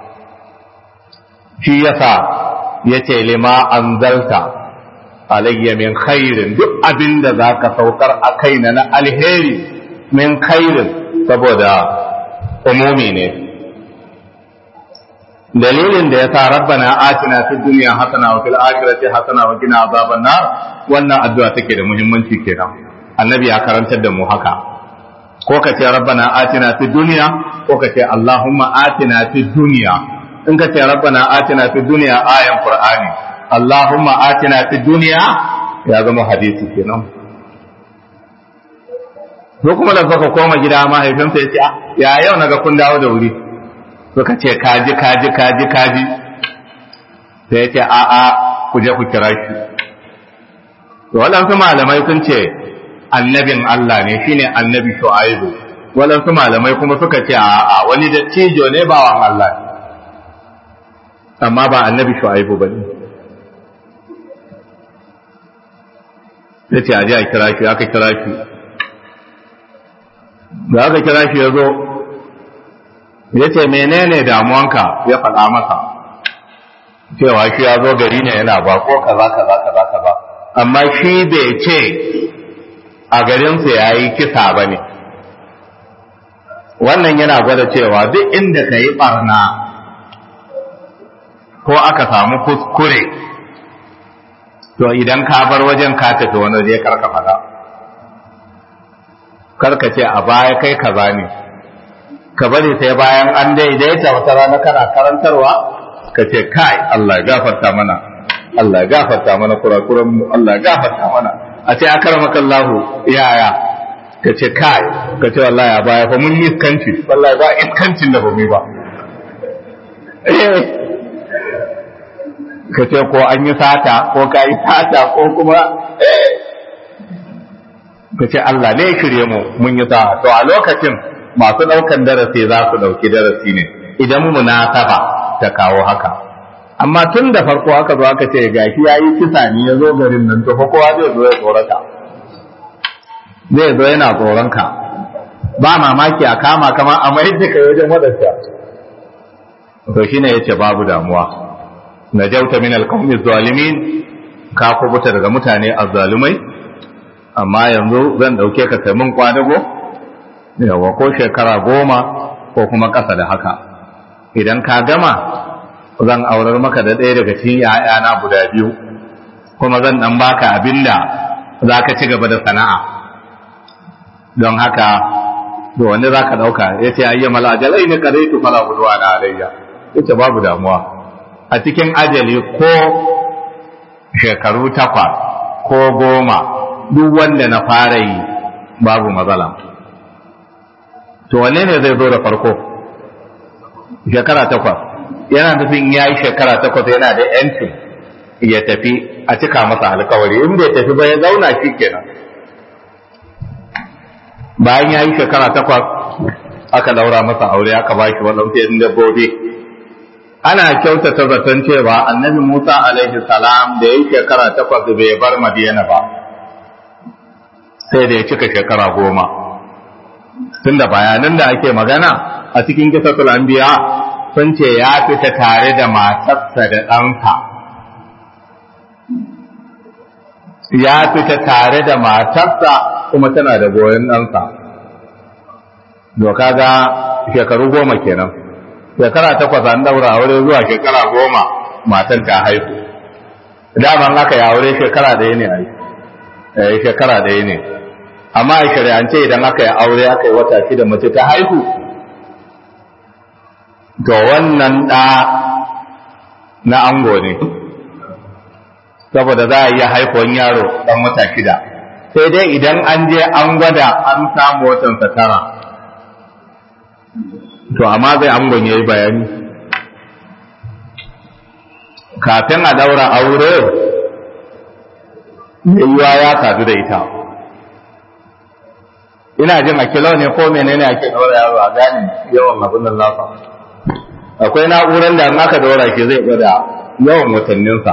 shi yasa ya ce lima anzalta alayya min khairin duk abin da za ka saukar a kaina na alheri min khairin saboda umumi ne dalilin da ya sa rabbana atina fid dunya hasana wa fil akhirati hasana wa qina azaban nar wannan addu'a take da muhimmanci kenan annabi ya karantar da mu haka ko ka ce rabbana atina fid dunya ko ka ce allahumma atina fid dunya in ka ce rabbana atina fid dunya ayan qur'ani allahumma atina fid dunya ya zama hadisi kenan ko kuma da suka koma gida mahaifinsa ya ce ya yau naga kun dawo da wuri suka ce kaji kaji kaji kaji sai ya ce a'a ku je ku kira shi to waɗansu malamai sun ce annabin Allah ne shine annabi Shu'aibu waɗansu malamai kuma suka ce a'a wani da cijo ne bawan Allah amma ba annabi Shu'aibu ba ne sai ce aje a kira shi aka kira shi da aka kira shi ya zo ya ce menene damuwanka ya faɗa masa cewa shi ya zo gari ne yana ba ko kaza kaza kaza kaza amma shi bai ce a garinsa ya yi kisa ba ne. Wannan yana gwada cewa duk inda ka yi ɓarna ko aka samu kuskure, to idan ka bar wajen ka tafi wani waje karka faɗa. Karka ce a baya kai kaza ne, ka bari sai bayan an daidaita wata rana kana karantarwa, ka ce kai Allah ya gafarta mana, Allah ya gafarta mana kurakuranmu, Allah ya gafarta mana. A ce akaramakallahu yaya, ka ce kai, ka ce wallahi a baya fa mun yi iskanci, wallahi ba iskancin da ba mu yi ba. Ka ce ko an yi sata, ko ka yi sata, ko kuma ka ce Allah ne ya shirye mu mun yi sa'a. To a lokacin masu ɗaukan darasi za su ɗauki darasi ne, idan munasaba ta kawo haka. Amma tun da farko aka zo aka ce gashi ya yi kisa ne ya zo garin nan, to fa kowa zai zo ya tsorata. Zai zo yana tsoronka, ba mamaki a kama kama a mai da kai wajen waɗanda. To shi ne ya ce babu damuwa, na jauta min alƙawmi zalimin, ka kubuta daga mutane azzalumai, amma yanzu zan ɗauke ka kai min kwadago, yawa ko shekara goma ko kuma ƙasa da haka. Idan ka gama, zan aurar maka da ɗaya daga cikin ‘ya'yana guda biyu, kuma zan ɗan baka abin da za ka ci gaba da sana'a. Don haka, da wani za ka ɗauka, ya ce ayyama al'ajalai ne ka zai tufala guduwa na alayya, ya ce babu damuwa. A cikin ajali ko shekaru takwas ko goma, duk wanda na fara yi babu matsala. To wanne ne zai zo da farko? Shekara takwas. Yana nufin ya yi shekara takwas yana da ‘yanci ya tafi a cika masa alkawari, in bai tafi ba ya zauna shi kenan. Bayan ya yi shekara takwas aka daura masa aure aka ba shi waɗansu ‘yan dabbobi. Ana kyautata zaton cewa annabi Musa alaihi salam da ya yi shekara takwas bai bar Madiyana ba, sai da ya cika shekara goma. Tunda bayanan da ake magana a cikin kisatul anbiya sun ce ya fita tare da matarsa da ɗansa, ya fita tare da matarsa kuma tana da goyon ɗansa. Doka ga shekaru goma kenan, shekara takwas an daura aure zuwa shekara goma matan ta haihu. Daman aka yi aure shekara ɗaya ne a yi, shekara ɗaya ne. Amma a shari'ance idan aka yi aure aka yi wata shida mace ta haihu, to wannan ɗa na ango ne, saboda za a iya haifuwan yaro ɗan wata shida. Sai dai idan an je an gwada an samu watansa tara, to amma zai angon ya yi bayani. Kafin a ɗaura aure, yiwuwa ya sadu da ita. Ina jin a kilo ne ko menene ake ɗaura yaro a gane yawan abin da lafa. Akwai na'urar da aka ɗaura ke zai gwada yawan watanninsa.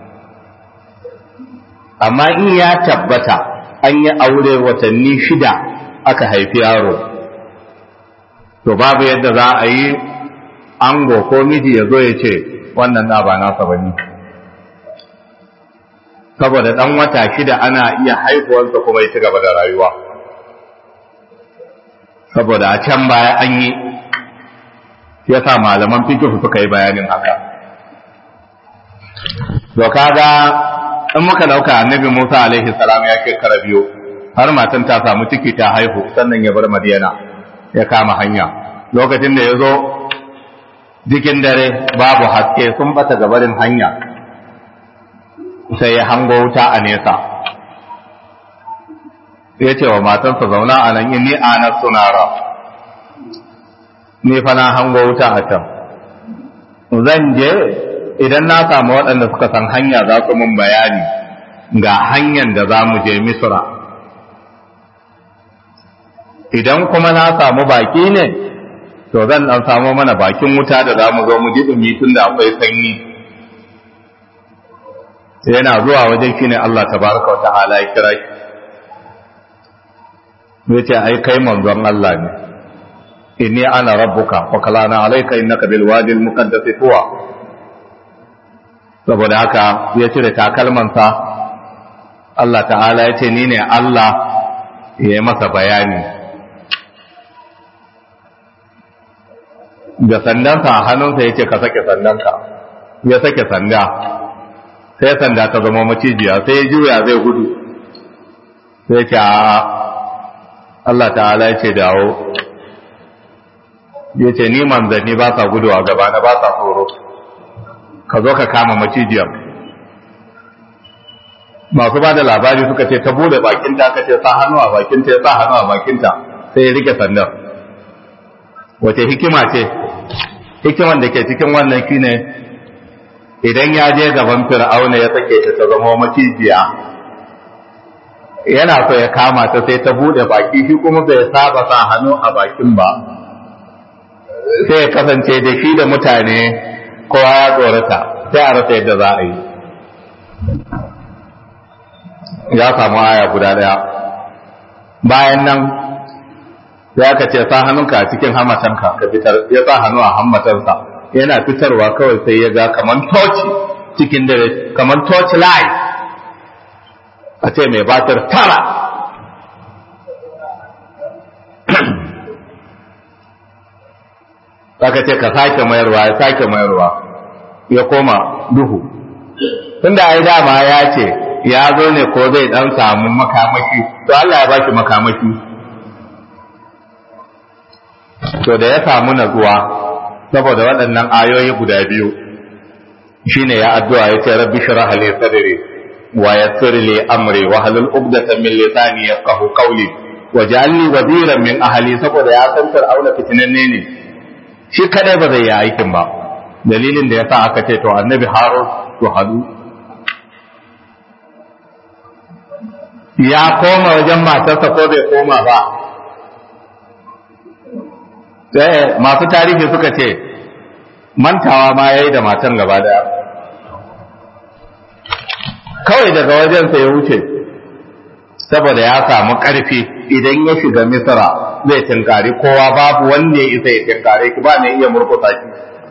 Amma in ya tabbata an yi aure watanni shida aka haifi yaro, to babu yadda za a yi ango ko miji ya zo ya ce wannan da ba nasa ba ne. Saboda ɗan wata shida ana iya haifuwarsa kuma ya ci gaba da rayuwa. Saboda a can baya an yi, ya sa malaman fikihu suka yi bayanin haka. Doka ga in muka dauka annabi Musa alaihi salam ya shekara biyu, har matan ta samu ciki ta haihu sannan ya bar Madiyana ya kama hanya. Lokacin da ya zo jikin dare babu haske sun bata gabarin hanya, sai ya hango wuta a nesa. Ya ce wa matansa zauna a nan inni ana sunara, ni fa na hango wuta a can. Zan je idan na samu waɗanda suka san hanya za su mun bayani ga hanyar da za mu je Misra. Idan kuma na samu baki ne, to zan ɗan samu mana bakin wuta da za mu zo mu ji ɗumi tun da akwai sanyi. Yana zuwa wajen shi ne Allah tabaraka wa ta'ala ya kira shi. Ya ce, ai kai manzon Allah ne, inni ana rabbuka wa kalana alaika innaka bil wadi al muqaddas tuwa. Saboda haka ya cire takalmansa Allah ta'ala ya ce ni ne Allah ya yi masa bayani da sandansa a hannunsa ya ce ka sake sandanka ya sake sanda sai sanda ta zama macijiya sai ya juya zai gudu sai ce a Allah ta'ala ya ce dawo ya ce ni manzanni ba sa gudu a gaba na ba sa tsoro ka zo ka kama macijiyar masu ba da labari suka ce ta bude bakinta aka ce sa hannu a bakinta ya sa hannu a bakinta sai ya rike sandar wace hikima ce hikiman da ke cikin wannan shine idan ya je gaban fir'auna ya sake ta ta zama macijiya yana so ya kama ta sai ta bude baki shi kuma bai saba sa hannu a bakin ba sai ya kasance da shi da mutane kowa ya tsorata sai a rasa yadda za a yi ya samu aya guda daya bayan nan ya ka ce sa hannunka a cikin hamatanka ka fitar ya sa hannu a hamatansa yana fitarwa kawai sai ya ga kaman toci cikin dare kaman torch light a ce mai batir tara aka ce ka sake mayarwa ya sake mayarwa ya koma duhu tunda ai dama ya ce ya zo ne ko zai dan samu makamashi to Allah ya baki makamashi to da ya samu natsuwa saboda waɗannan ayoyi guda biyu shine ya addu'a ya ce rabbi shrah li sadri wa yassir li amri wa halul uqdatan min lisani yafqahu qawli waj'al li waziran min ahli saboda ya san fir'auna fitinanne ne shi kadai ba zai yi aikin ba dalilin da yasa aka ce to annabi harun to hadu ya koma wajen matarsa ko bai koma ba sai masu tarihi suka ce mantawa ma yayi da matan gaba daya kawai daga wajensa ya wuce saboda ya samu ƙarfi idan ya shiga misra zai tinkari kowa babu wanda ya isa ya tinkare ki ba ne iya murkusa ki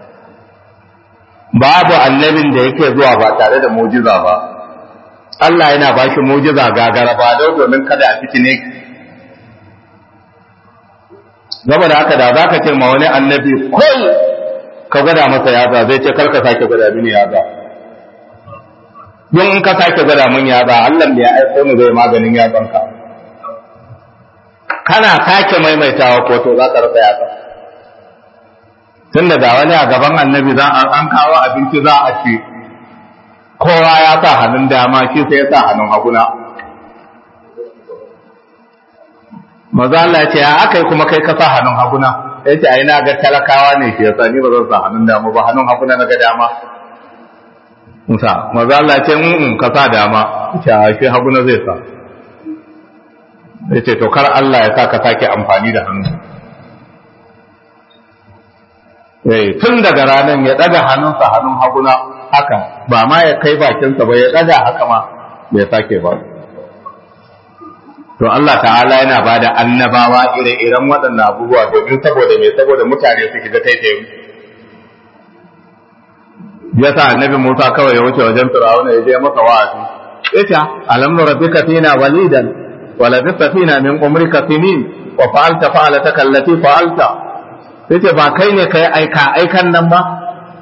babu annabin da yake zuwa ba tare da mujiza ba Allah yana ba shi mujiza gagara ba don domin kada a fitine ki gaba da haka da za ka ce ma wani annabi kai ka gwada masa yaza zai ce karka sake gwada mini yaza don in ka sake gwada min yaza Allah da ya aiko ni zai maganin yazanka kana sake maimaitawa ko to za ka rasa yaza tunda da wani a gaban annabi za a an kawo abinci za a ci kowa ya sa hannun dama shi sai ya sa hannun haguna maza Allah ce ya aka yi kuma kai ka sa hannun haguna ya ce ai na ga talakawa ne shi yasa ni ba zan sa hannun dama ba hannun haguna na ga dama musa maza Allah ce in ka sa dama ce a shi haguna zai sa ya ce to kar Allah ya sa ka sake amfani da hannu eh tun daga ranar ya daga hannunsa hannun haguna haka ba ma ya kai bakinsa ba ya daga haka ma bai sake ba to Allah ta'ala yana ba da annabawa ire-iren waɗannan abubuwa domin saboda me saboda mutane su shiga taitayin ya sa annabi Musa kawai ya wuce wajen Fir'auna ya je masa wa'azi ita alam rabbika fina walidan wa labista fina min umrika sinin wa fa'alta fa'alataka allati fa'alta yace ba kai ne kai aika aikan nan ba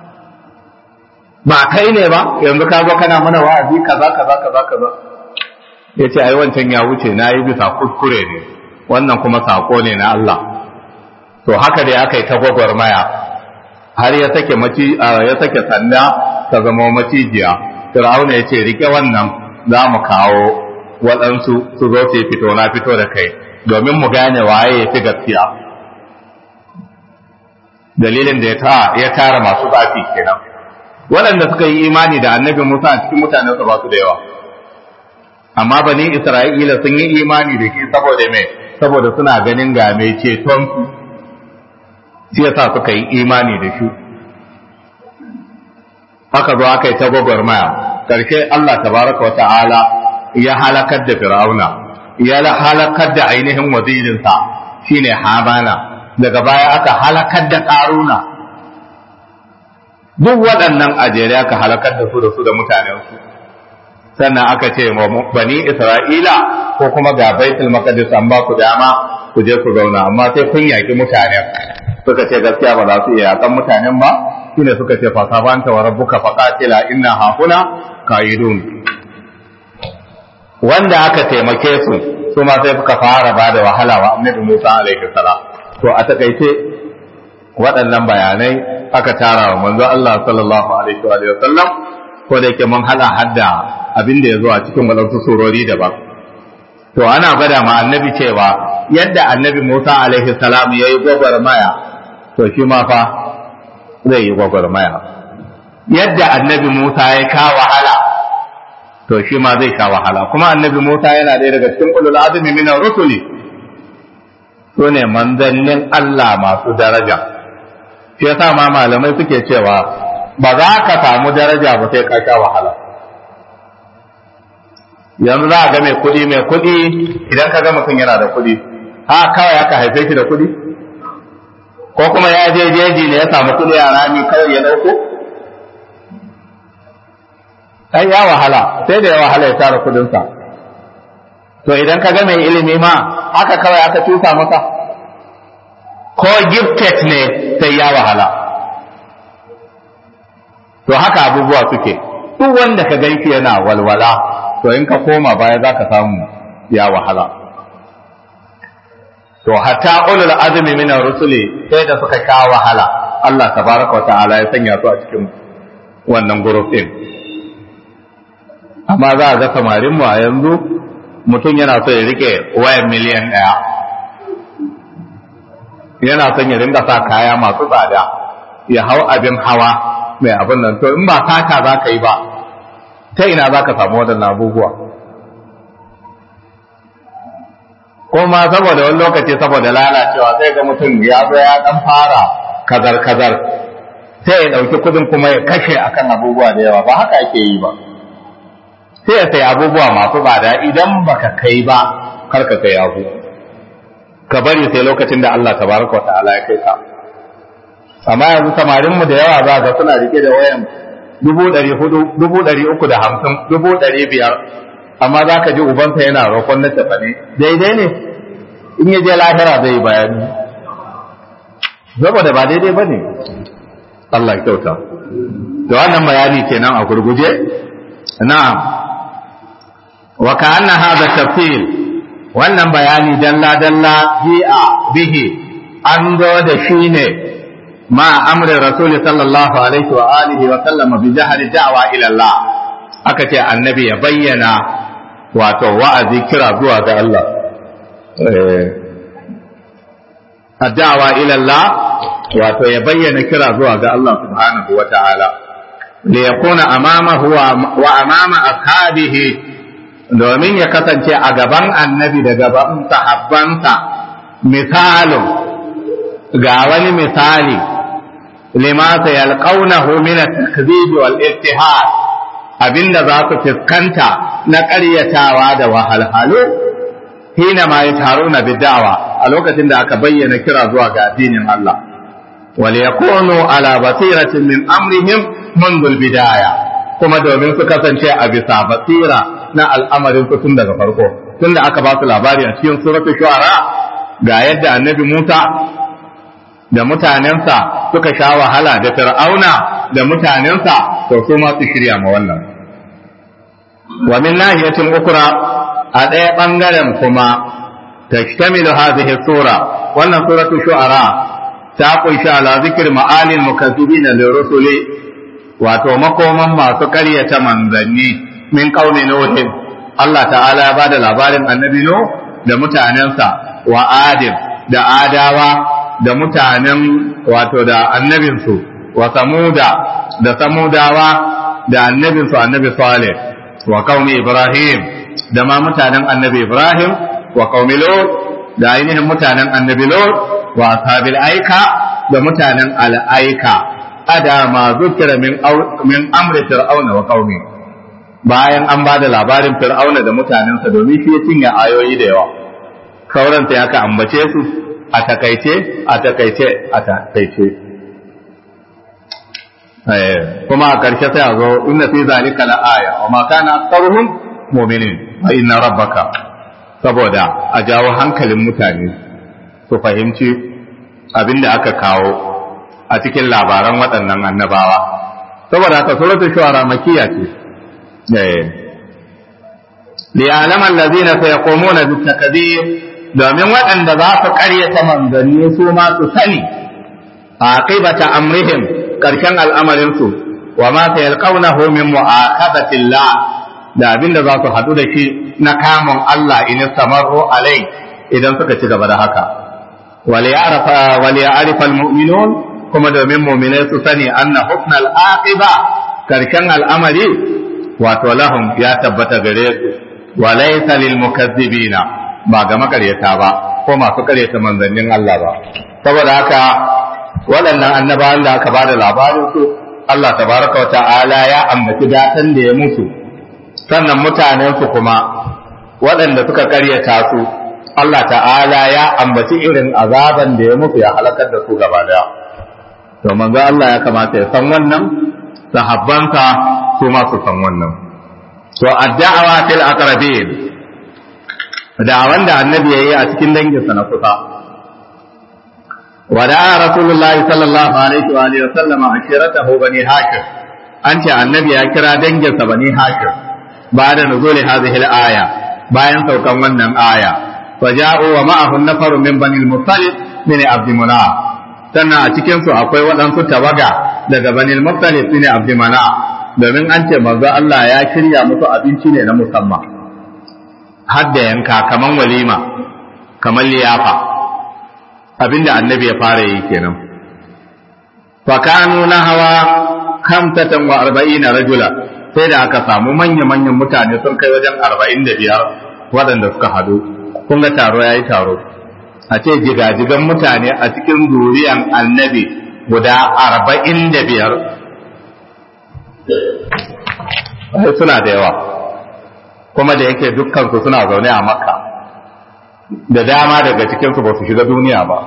ba kai ne ba yanzu ka zo kana mana wa'azi kaza kaza kaza kaza ya ce ai wancan ya wuce na yi bisa kuskure ne wannan kuma sako ne na Allah to haka dai aka yi ta gwagwarmaya har ya sake maci ya sake sanda ta zama macijiya Fir'auna ya ce rike wannan za mu kawo waɗansu su zo su fito na fito da kai domin mu gane waye ya fi gaskiya dalilin da ya tara masu tsafi kenan waɗanda suka yi imani da annabi Musa a cikin mutanensa ba su da yawa amma bani Isra'ila sun yi imani da shi saboda me saboda suna ganin ga mai ceton su shi yasa suka yi imani da shi aka zo aka yi ta gwagwarmaya karshe Allah tabaraka wa ta'ala ya halakar da Fir'auna ya halakar da ainihin wazirinsa shine Hamana daga baya aka halakar da Karuna duk waɗannan ajere aka halakar da su da su da mutanensu sannan aka ce bani Isra'ila ko kuma ga Baitul Maqdis an ba ku dama ku je ku zauna amma sai kun yaki mutanen suka ce gaskiya ba za su iya yakan mutanen ba shine suka ce fa sabanta wa rabbuka faqatila inna hahuna qaidun wanda aka taimake su su ma sai suka fara ba da wahala wa annabi Musa alaihi salam to a takaice waɗannan bayanai aka tara wa manzo Allah sallallahu alaihi wa sallam ko da yake mun hada hadda abin da ya zo a cikin wadansu surori daban to ana gwada ma annabi cewa yadda annabi Musa alaihi salam yayi gwagwarmaya to shi ma fa zai yi gwagwarmaya yadda annabi Musa ya ka wahala to shi ma zai sha wahala kuma annabi Musa yana ɗaya daga cikin ulul azmi min ar-rusuli sune manzannin Allah masu daraja shi yasa ma malamai suke cewa ba za ka samu daraja ba sai ka sha wahala yanzu za a ga mai kuɗi mai kuɗi idan ka ga mutum yana da kuɗi ha kawai aka haife shi da kuɗi ko kuma ya je jeji ne ya samu kuɗi a rami kawai ya ɗauko ai ya wahala sai da ya wahala ya tara kudinsa to idan ka ga mai ilimi ma haka kawai aka tusa masa ko gifted ne sai ya wahala to haka abubuwa suke duk wanda ka ganki yana walwala to in ka koma baya za ka samu ya wahala to hatta ulul azmi min ar-rusuli sai da suka sha wahala Allah tabaraka wa ta'ala ya sanya su a cikin wannan group din amma za a ga samarinmu a yanzu mutum yana so ya rike wayan miliyan ɗaya yana son ya ringa sa kaya masu tsada ya hau abin hawa mai abin nan to in ba saka za ka yi ba ta ina za ka samu waɗannan abubuwa kuma saboda wani lokaci saboda lalacewa sai ga mutum ya zo ya ɗan fara kazar-kazar sai ya ɗauki kudin kuma ya kashe akan abubuwa da yawa ba haka ake yi ba sai ya sai abubuwa masu tsada idan baka kai ba kar ka kai abu ka bari sai lokacin da Allah tabaraka wa ta'ala ya kai ka amma yanzu samarin mu da yawa za ga suna rike da wayan dubu ɗari hudu dubu ɗari uku da hamsin dubu ɗari biyar amma za ka ji ubansa yana roƙon na tafane daidai ne in ya je lahira zai yi bayani saboda ba daidai ba ne Allah ya kyauta da wannan bayani kenan a gurguje na'am wa ka'anna hadha tafsil wannan bayani dalla dalla ji'a bihi an zo da shi ne ma amri rasul sallallahu alaihi wa alihi wa sallama bi jahri da'wa ila Allah aka ce annabi ya bayyana wato wa'azi kira zuwa ga Allah eh da'wa ila Allah wato ya bayyana kira zuwa ga Allah subhanahu wa ta'ala li yakuna amamahu wa amama ashabihi domin ya kasance a gaban annabi da gaban sahabbansa misalin ga wani misali lima sayalqawnahu min at-takdhib wal ittihad abinda za su fuskanta na ƙaryatawa da wahalhalu hina ma yataruna bid'awa a lokacin da aka bayyana kira zuwa ga addinin Allah wal yakunu ala basiratin min amrihim منذ البداية kuma domin su kasance a bisa basira na al'amarin su tun daga farko tun da aka ba su labari a cikin suratul shu'ara ga yadda annabi Musa da mutanensa suka sha wahala da fir'auna da mutanensa to su ma su shirya ma wannan wa min nahiyatin ukra a ɗaya ɓangaren kuma tashtamilu hadhihi sura wannan suratul shu'ara ta kunshi ala zikr ma'alil mukazzibina lirusuli wato makoman masu ƙaryata manzanni min qaumi nuhin Allah ta'ala ya bada labarin annabi Nuh da mutanensa wa Adim da Adawa da mutanen wato da annabinsu wa Samuda da Samudawa da annabinsu annabi Saleh wa qaumi Ibrahim da ma mutanen annabi Ibrahim wa qaumi Lut da ainihin mutanen annabi Lut wa ashabil aika da mutanen al-aika ada ma zukira min min amri fir'auna wa qaumi bayan an ba da labarin fir'auna da mutanensa domin shi ya cinye ayoyi da yawa kauran sai aka ambace su a takaice a takaice a takaice kuma a ƙarshe sai a zo inna fi zalika la aya wa ma kana aktharuhum mu'minin wa inna rabbaka saboda a jawo hankalin mutane su fahimci abin da aka kawo a cikin labaran waɗannan annabawa saboda haka suratul shu'ara makiyya ce eh li alama allazina sayaqumuna bit takdir domin waɗanda za su ƙaryata manzanni su ma su sani aqibata amrihim karshen al'amarin su wa ma sayalqawnahu min mu'aqabatillah da abinda za su hadu da shi na kamun Allah in samarru alai idan suka ci gaba da haka wal ya'rafa wal ya'rifa almu'minun kuma domin mu'minai su sani anna husnal aqiba karshen al'amari wato lahum ya tabbata gare su wa laysa lil mukazzibina ba ga makaryata ba ko masu karyata manzannin Allah ba saboda haka waɗannan annabawan da aka bada labarin su Allah tabaraka wa ta'ala ya ambaci datan da ya mutu sannan mutanen su kuma waɗanda suka karyata su Allah ta'ala ya ambaci irin azaban da ya mutu ya halakar da su gaba daya to manzo Allah ya kamata ya san wannan sahabbansa su ma su san wannan to ad-da'wa fil aqrabin da'awan da annabi yayi a cikin danginsa na kusa ودعا رسول الله صلى الله عليه وآله وسلم عشيرته بني هاشم أنت النبي أكرا دنجس بني هاشم بعد نزول هذه الآية bayan saukan wannan aya faja'u wa ma'ahu nafar min bani al-muttalib min abd manaf sannan a cikin su akwai waɗansu tawaga daga bani al-muttalib min abd manaf domin an ce manzo Allah ya shirya musu abinci ne na musamman har da yanka kaman walima kaman liyafa abinda annabi ya fara yi kenan fa kanu hawa kamtatan wa arba'ina rajula sai da aka samu manya-manyan mutane sun kai wajen arba'in da biyar waɗanda suka hadu kun ga taro ya yi taro a ce jigajigan mutane a cikin zuriyan annabi guda arba'in da biyar suna da yawa kuma da yake dukkansu suna zaune a makka da dama daga cikinsu ba su shiga duniya ba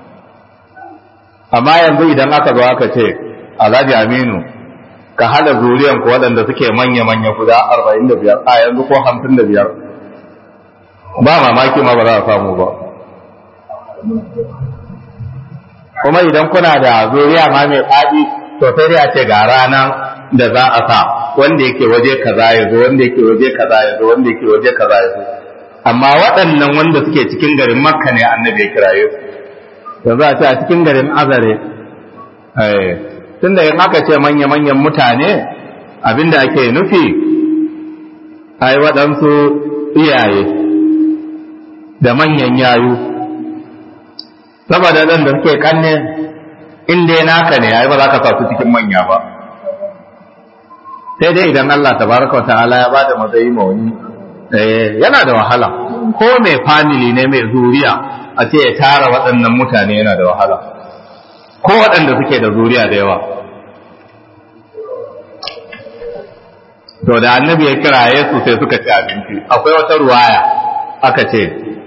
amma yanzu idan aka zo aka ce alhaji aminu ka hada zuriyan ku waɗanda suke manya-manya guda arba'in da biyar a yanzu ko hamsin da biyar ba mamaki ma ba za a samu ba kuma idan kuna da zuriya ma mai faɗi to sai dai a ce ga rana da za a sa wanda yake waje kaza ya zo wanda yake waje kaza ya zo wanda yake waje kaza ya zo amma waɗannan wanda suke cikin garin makka ne annabi ya kiraye su yanzu a ce a cikin garin azare tun da in aka ce manya-manyan mutane abinda ake nufi ai waɗansu iyaye da manyan yayu saboda ɗan da suke kanne inda ya naka ne ai ba za ka sa su cikin manya ba sai dai idan Allah tabaraka wa ta'ala ya bada matsayi ma wani yana da wahala ko mai family ne mai zuriya a ce ya tara waɗannan mutane yana da wahala ko waɗanda suke da zuriya da yawa to da annabi ya kira Yesu sai suka ci abinci akwai wata ruwaya aka ce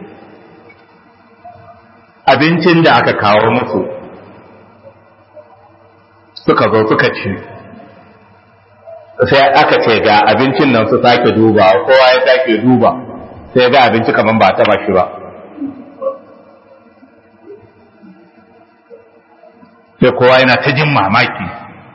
abincin da aka kawo musu suka zo suka ci sai aka ce ga abincin nan su sake duba kowa ya sake duba sai ga abinci kaman ba taba shi ba sai kowa yana ta jin mamaki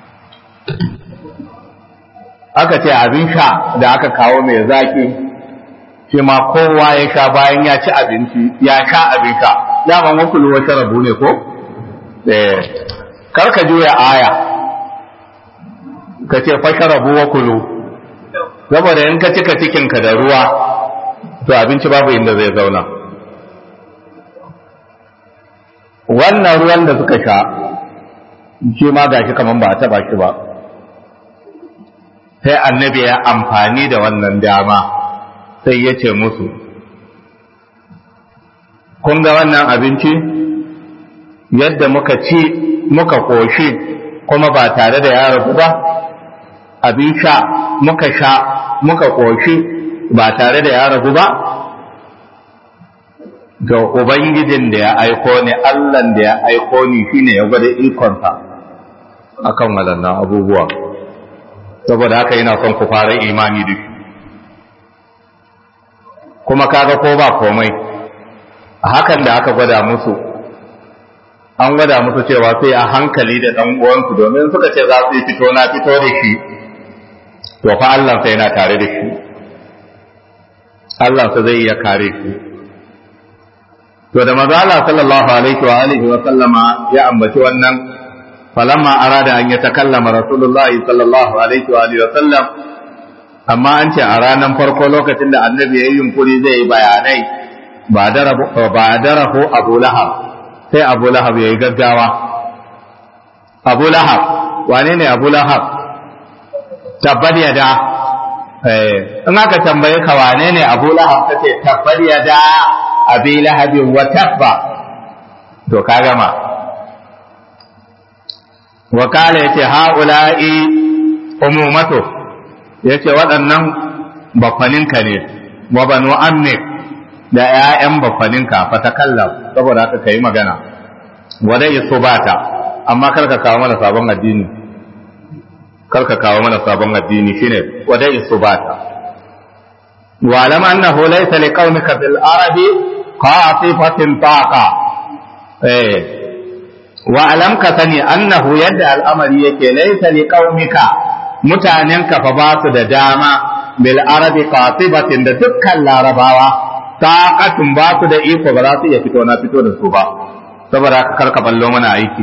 aka ce abin sha da aka kawo mai zaki shi ma kowa ya sha bayan ya ci abinci ya sha abin sha daman wakulu wata rabu ne ko karka juya aya ka ce fasharabu wakulu saboda in ka cika cikinka da ruwa to abinci babu inda zai zauna wannan ruwan da suka sha shi ma gashi kaman ba a taba shi ba sai annabi ya amfani da wannan dama sai ya ce musu kun ga wannan abinci yadda muka ci muka koshi kuma ba tare da ya rabu ba abin sha muka sha muka koshi ba tare da ya rabu ba ga ubangijin da ya aiko ni Allahn da ya aiko ni shine ya gwada ikonsa akan waɗannan abubuwa saboda haka ina son ku fara imani da shi kuma kaga ko ba komai hakan da aka gwada musu an gwada musu cewa sai a hankali da ɗan uwansu domin suka ce za su yi fito na fito da shi to fa Allah sai yana tare da shi Allah sai zai iya kare shi to da manzo Allah sallallahu alaihi wa alihi wa sallama ya ambaci wannan falamma arada an yatakallama rasulullahi sallallahu alaihi wa alihi wa sallam amma an ce a ranar farko lokacin da annabi ya yi yunkuri zai yi bayanai ba darahu abu lahab sai abu lahab ya yi gaggawa abu lahab wane ne abu lahab tabbar yada in aka tambaye ka wane ne abu lahab ta ce tabbar yada abi lahabin wa tabba to ka gama wakala ya ce ha'ula'i umumatu ya ce waɗannan bakwaninka ne wa banu ammik da ‘ya'yan bakwaninka fatakallam saboda haka ka yi magana wadda iso ba ta amma karka kawo mana sabon addini karka kawo mana sabon addini shine wadda iso ba ta wa lam annahu laysa liqaumika bil arabi qatifatin taqa eh wa alam ka sani annahu yadda al'amari yake laysa liqaumika mutanenka fa ba su da dama bil arabi qatibatin da dukkan larabawa taqatun ba su da iko ba za su iya fito na fito da su ba saboda haka karka ballo mana aiki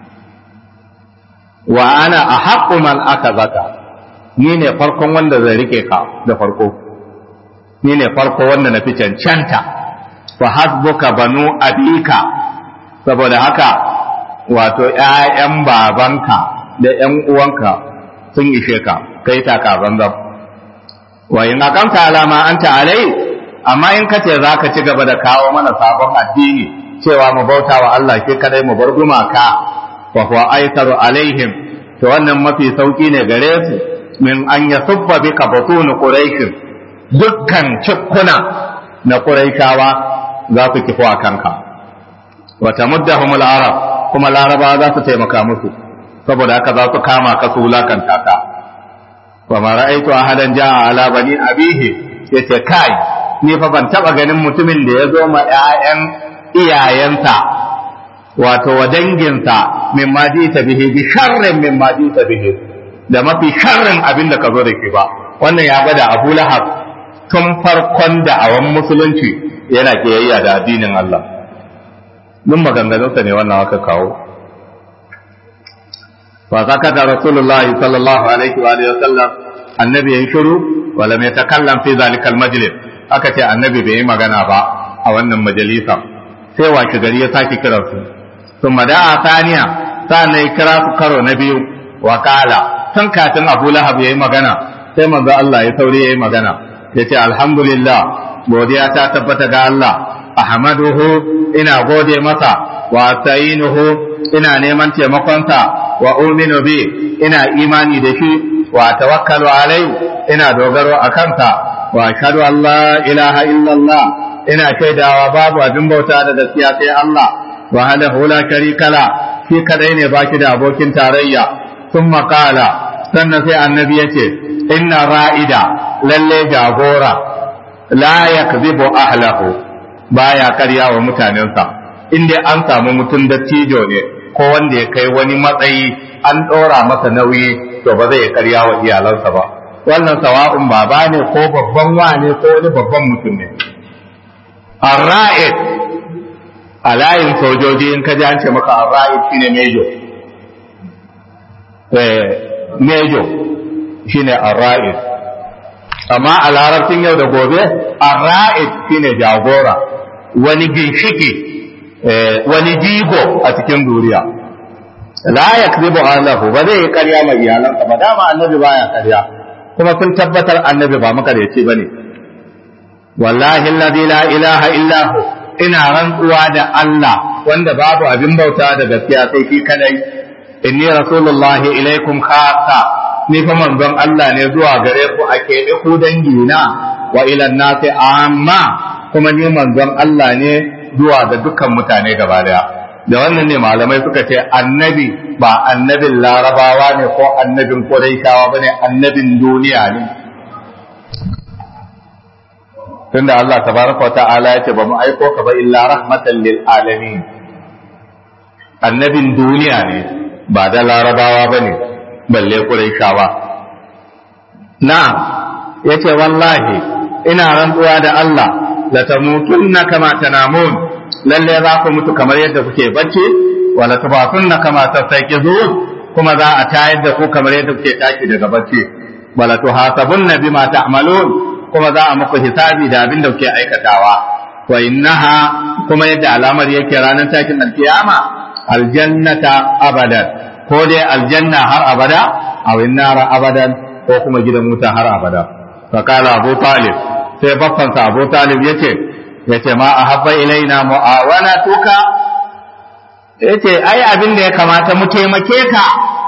wa ana ahaqqu man akazaka ni ne farkon wanda zai rike ka da farko ni ne farko wanda na fi cancanta fa hasbuka banu abika saboda haka wato ƴaƴan babanka da ƴan uwanka sun ishe ka kai taka zanzan wa in akamta alama anta alai amma in kace zaka ci gaba da kawo mana sabon addini cewa mu bauta wa Allah ke kadai mu bar gumaka wa huwa aitaru alaihim to wannan mafi sauki ne gare su min an yasubba bika batun quraish dukkan cikkuna na quraishawa za su kifo a kanka wa tamuddahum al-arab kuma larabawa za su taimaka musu saboda haka za su kama ka su wulakanta ka wa ma ra'aytu ahadan jaa ala bani abihi yace kai ni fa ban taba ganin mutumin da ya zo ma ƴaƴan iyayensa wato wa danginsa min ma ta bihi bi sharrin min ma ta bihi da mafi sharrin abin da ka zo da ke ba wannan ya bada Abu Lahab tun farkon da awan musulunci yana kiyayya da addinin Allah duk maganganunsa ne wannan aka kawo فسكت رسول الله صلى الله عليه وآله وسلم النبي ينشر ولم يتكلم في ذلك المجلس أكتي النبي بأي مغانا با أو أن المجلسة سوى شجرية ساكي كرسو ثم دعا ثانيا ثاني كراس كرو نبي وقال سنكاتن أبو لهب يأي مغانا سيما ذا الله يثوري يأي مغانا يتي الحمد لله godiya ta tabbata ga Allah ahmaduhu ina gode masa wa asta'inuhu ina neman taimakonsa wa uminu bi ina imani da shi wa tawakkalu alai ina dogaro a kansa wa ashhadu an la ilaha illallah ina shaidawa babu abin bauta da gaskiya sai Allah wa hadahu la sharika la shi kadai ne baki da abokin tarayya thumma qala sannan sai annabi yace inna ra'ida lalle jagora la yakzibu ahlahu baya karya wa mutanensa inda an samu mutum dattijo ne ko wanda ya kai wani matsayi an ɗora masa nauyi to ba zai karya wa iyalansa ba wannan sawa'un baba ne ko babban wane ko wani babban mutum ne arra'id a layin sojoji in ka ji an ce maka arra'id shine mejo eh mejo shine arra'id amma a larabcin yau da gobe arra'id shine jagora wani ginshiki wani jigo a cikin duniya la yakzibu alahu ba zai karya mai iyalansa ba dama annabi baya karya kuma sun tabbatar annabi ba makaryaci bane wallahi alladhi la ilaha illa hu ina rantsuwa da Allah wanda babu abin bauta da gaskiya sai shi kadai inni rasulullahi ilaikum khassa ni fa manzon Allah ne zuwa gare ku a keɓe ku dangina wa ilan nasi amma kuma ni manzon Allah ne zuwa ga dukkan mutane gaba daya da wannan ne malamai suka ce annabi ba annabin larabawa ne ko annabin quraishawa bane annabin duniya ne tunda Allah tabaraka wa ta'ala ya ce ba mu aiko ka ba illa rahmatan lil alamin annabin duniya ne ba da larabawa bane balle quraishawa na yace wallahi ina rantsuwa da Allah la tamutunna kama tanamun lalle za ku mutu kamar yadda kuke bacci wala tubatunna kama tasaqizun kuma za a tayar da ku kamar yadda kuke tashi daga bacci wala tuhasabunna bima ta'malun kuma za a muku hisabi da abin da kuke aikatawa wa innaha kuma yadda alamar yake ranar takin alkiyama aljannata abadan ko dai aljanna har abada aw innara abadan ko kuma gidan wuta har abada fa kala abu talib sai baffansa abu talib yace yace ma ahabba ilaina mu'awanatuka yace ai abin da ya kamata mu taimake ka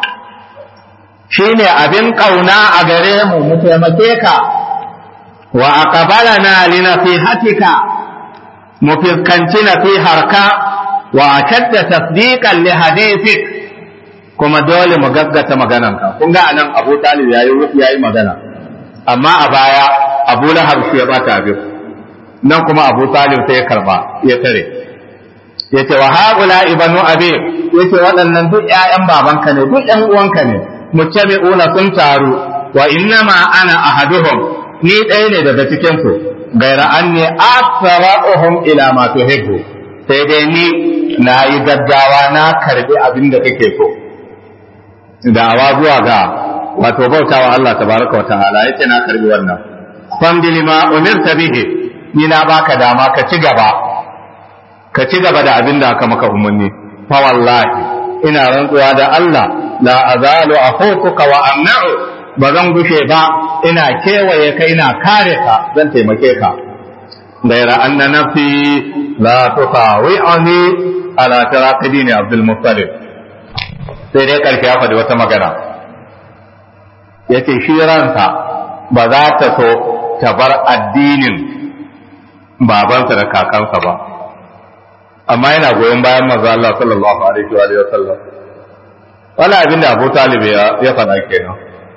shine abin kauna a gare mu mu taimake ka wa aqbalana li nasihatika mu fiskanci nasiharka wa ashadda tasdiqan li hadithik kuma dole mu gaggata maganarka kun ga anan Abu Talib yayi yayi magana amma a baya Abu Lahab shi ya bata abin nan kuma Abu Talib sai ya karba ya tare yace wa haula ibnu abi yace waɗannan duk ƴaƴan babanka ne duk ƴan uwanka ne mutabi'una sun taru wa innama ana ahaduhum ni ɗaya ne daga cikin su gaira anni asra'uhum ila ma tuhibbu sai dai ni na yi gaggawa na karbi abin da kake so da'awa zuwa ga wato bautawa Allah tabaraka wa ta'ala yace na karbi wannan famdi lima umirta bihi ni na baka dama ka ci gaba ka ci gaba da abin da aka maka umarni fa wallahi ina rantsuwa da Allah la azalu akhuka wa amna'u ba zan gushe ba ina kewaye ka ina kare ka zan taimake ka gaira anna nafsi la tusawi'ani ala taraqidini Abdul Muttalib sai dai karshe ya faɗi wata magana yace shi ransa ba za ta so ta bar addinin babansa da kakansa ba amma yana goyon bayan manzo Allah sallallahu alaihi wa sallam wala abin da Abu Talib ya faɗa kenan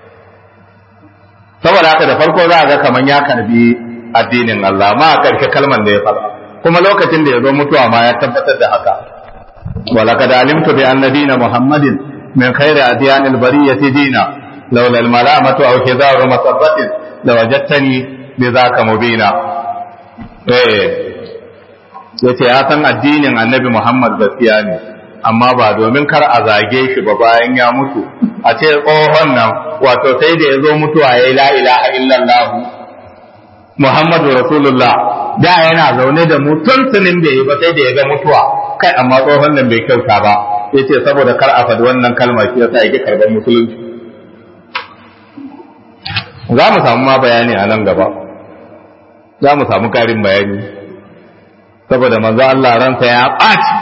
saboda haka da farko za a ga kaman ya karbi addinin Allah ma a ƙarshe kalman da ya faɗa kuma lokacin da ya zo mutuwa ma ya tabbatar da haka ولقد علمت بأن دين محمد من خير أديان البرية دينا لولا الملامة أو حذار مصبة لوجدتني بذاك مبينا إيه yace ya san addinin annabi Muhammad gaskiya ne amma ba domin kar a zage shi ba bayan ya mutu a ce tsohon nan wato sai da ya zo mutuwa ya yi la ilaha illallah Muhammadu Rasulullah da yana zaune da mu tuntunin bai yi ba sai da ya ga mutuwa kai amma tsohon nan bai kyauta ba yace saboda kar a faɗi wannan kalma shi yasa yake karɓar musulunci za mu samu ma bayani a nan gaba za mu samu ƙarin bayani saboda manzo Allah ransa ya ɓaci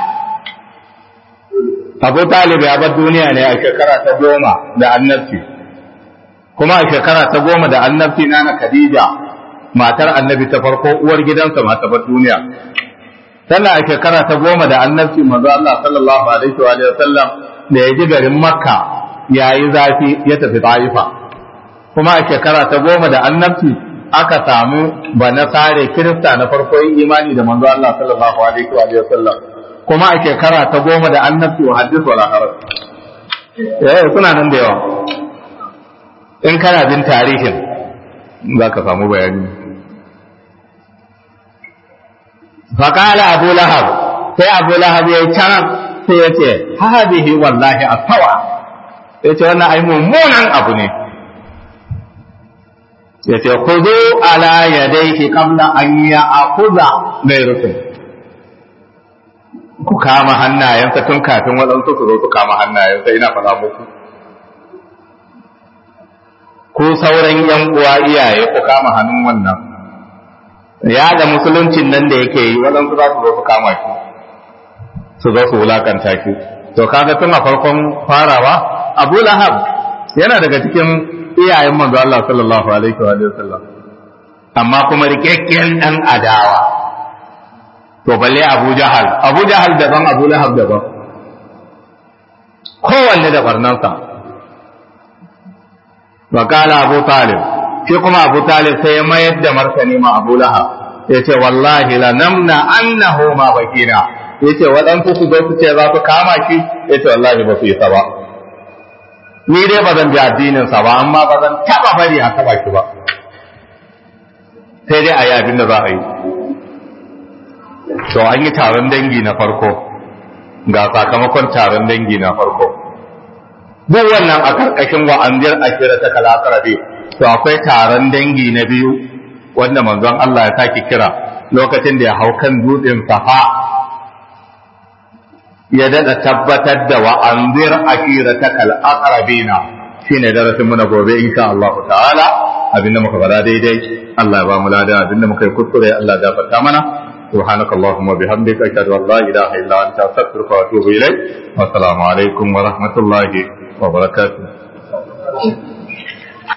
Abu Talib ya bar duniya ne a shekara ta goma da annabci kuma a shekara ta goma da annabci nana Khadija matar annabi ta farko uwar gidansa ma ta bar duniya sannan a shekara ta goma da annabci manzo Allah sallallahu alaihi wa sallam da ya ji garin Makka yayi zafi ya tafi Taifa kuma a shekara ta goma da annabci aka samu banasare kirista na farko yin imani da manzo Allah sallallahu alaihi wa sallam kuma a shekara ta goma da annabci wa hadith wala haraj eh suna nan da yawa in kana bin tarihin zaka samu bayani faqala abu lahab sai abu lahab ya tarar sai ya ce hadihi wallahi asawa yace wannan ai mummunan abu ne yace khudhu ala yadayhi qabla an ya'khudha ghayrukum ku kama hannayensa tun kafin waɗansu su zo su kama hannayensa ina faɗa muku ku sauran yan uwa iyaye ku kama hannun wannan ya da musuluncin nan da yake yi waɗansu za su zo su kama shi su zo su wulakanta shi to kaga tun a farkon farawa Abu Lahab yana daga cikin iyayen manzo Allah sallallahu alaihi wa sallam amma kuma rikekken dan adawa to balle Abu Jahal Abu Jahal daban Abu Lahab daban kowanne da barnansa wa kala Abu Talib shi kuma Abu Talib sai ya mayar da martani ma Abu Lahab ya ce wallahi la namna annahu ma bakina ya ce waɗansu su zo su ce za su kama shi ya ce wallahi ba su yi ba ni dai ba zan bi addininsa ba amma ba zan taɓa bari a taɓa shi ba sai dai a yi abin da za a yi to an yi taron dangi na farko ga sakamakon taron dangi na farko duk wannan a karkashin wa'anzir akira ta kalakarabe to akwai taron dangi na biyu wanda manzon Allah ya saki kira lokacin da ya hau kan dutsen safa ya dada tabbatar da wa'anzir akira ta kalakarabina shine darasin mu na gobe insha Allah ta'ala abinda muka fara daidai Allah ya ba mu lada abinda muka yi kuskure Allah ya gafarta mana سبحانك اللهم وبحمدك أشهد أن لا إله إلا أنت أستغفرك وأتوب إليك والسلام عليكم ورحمة الله وبركاته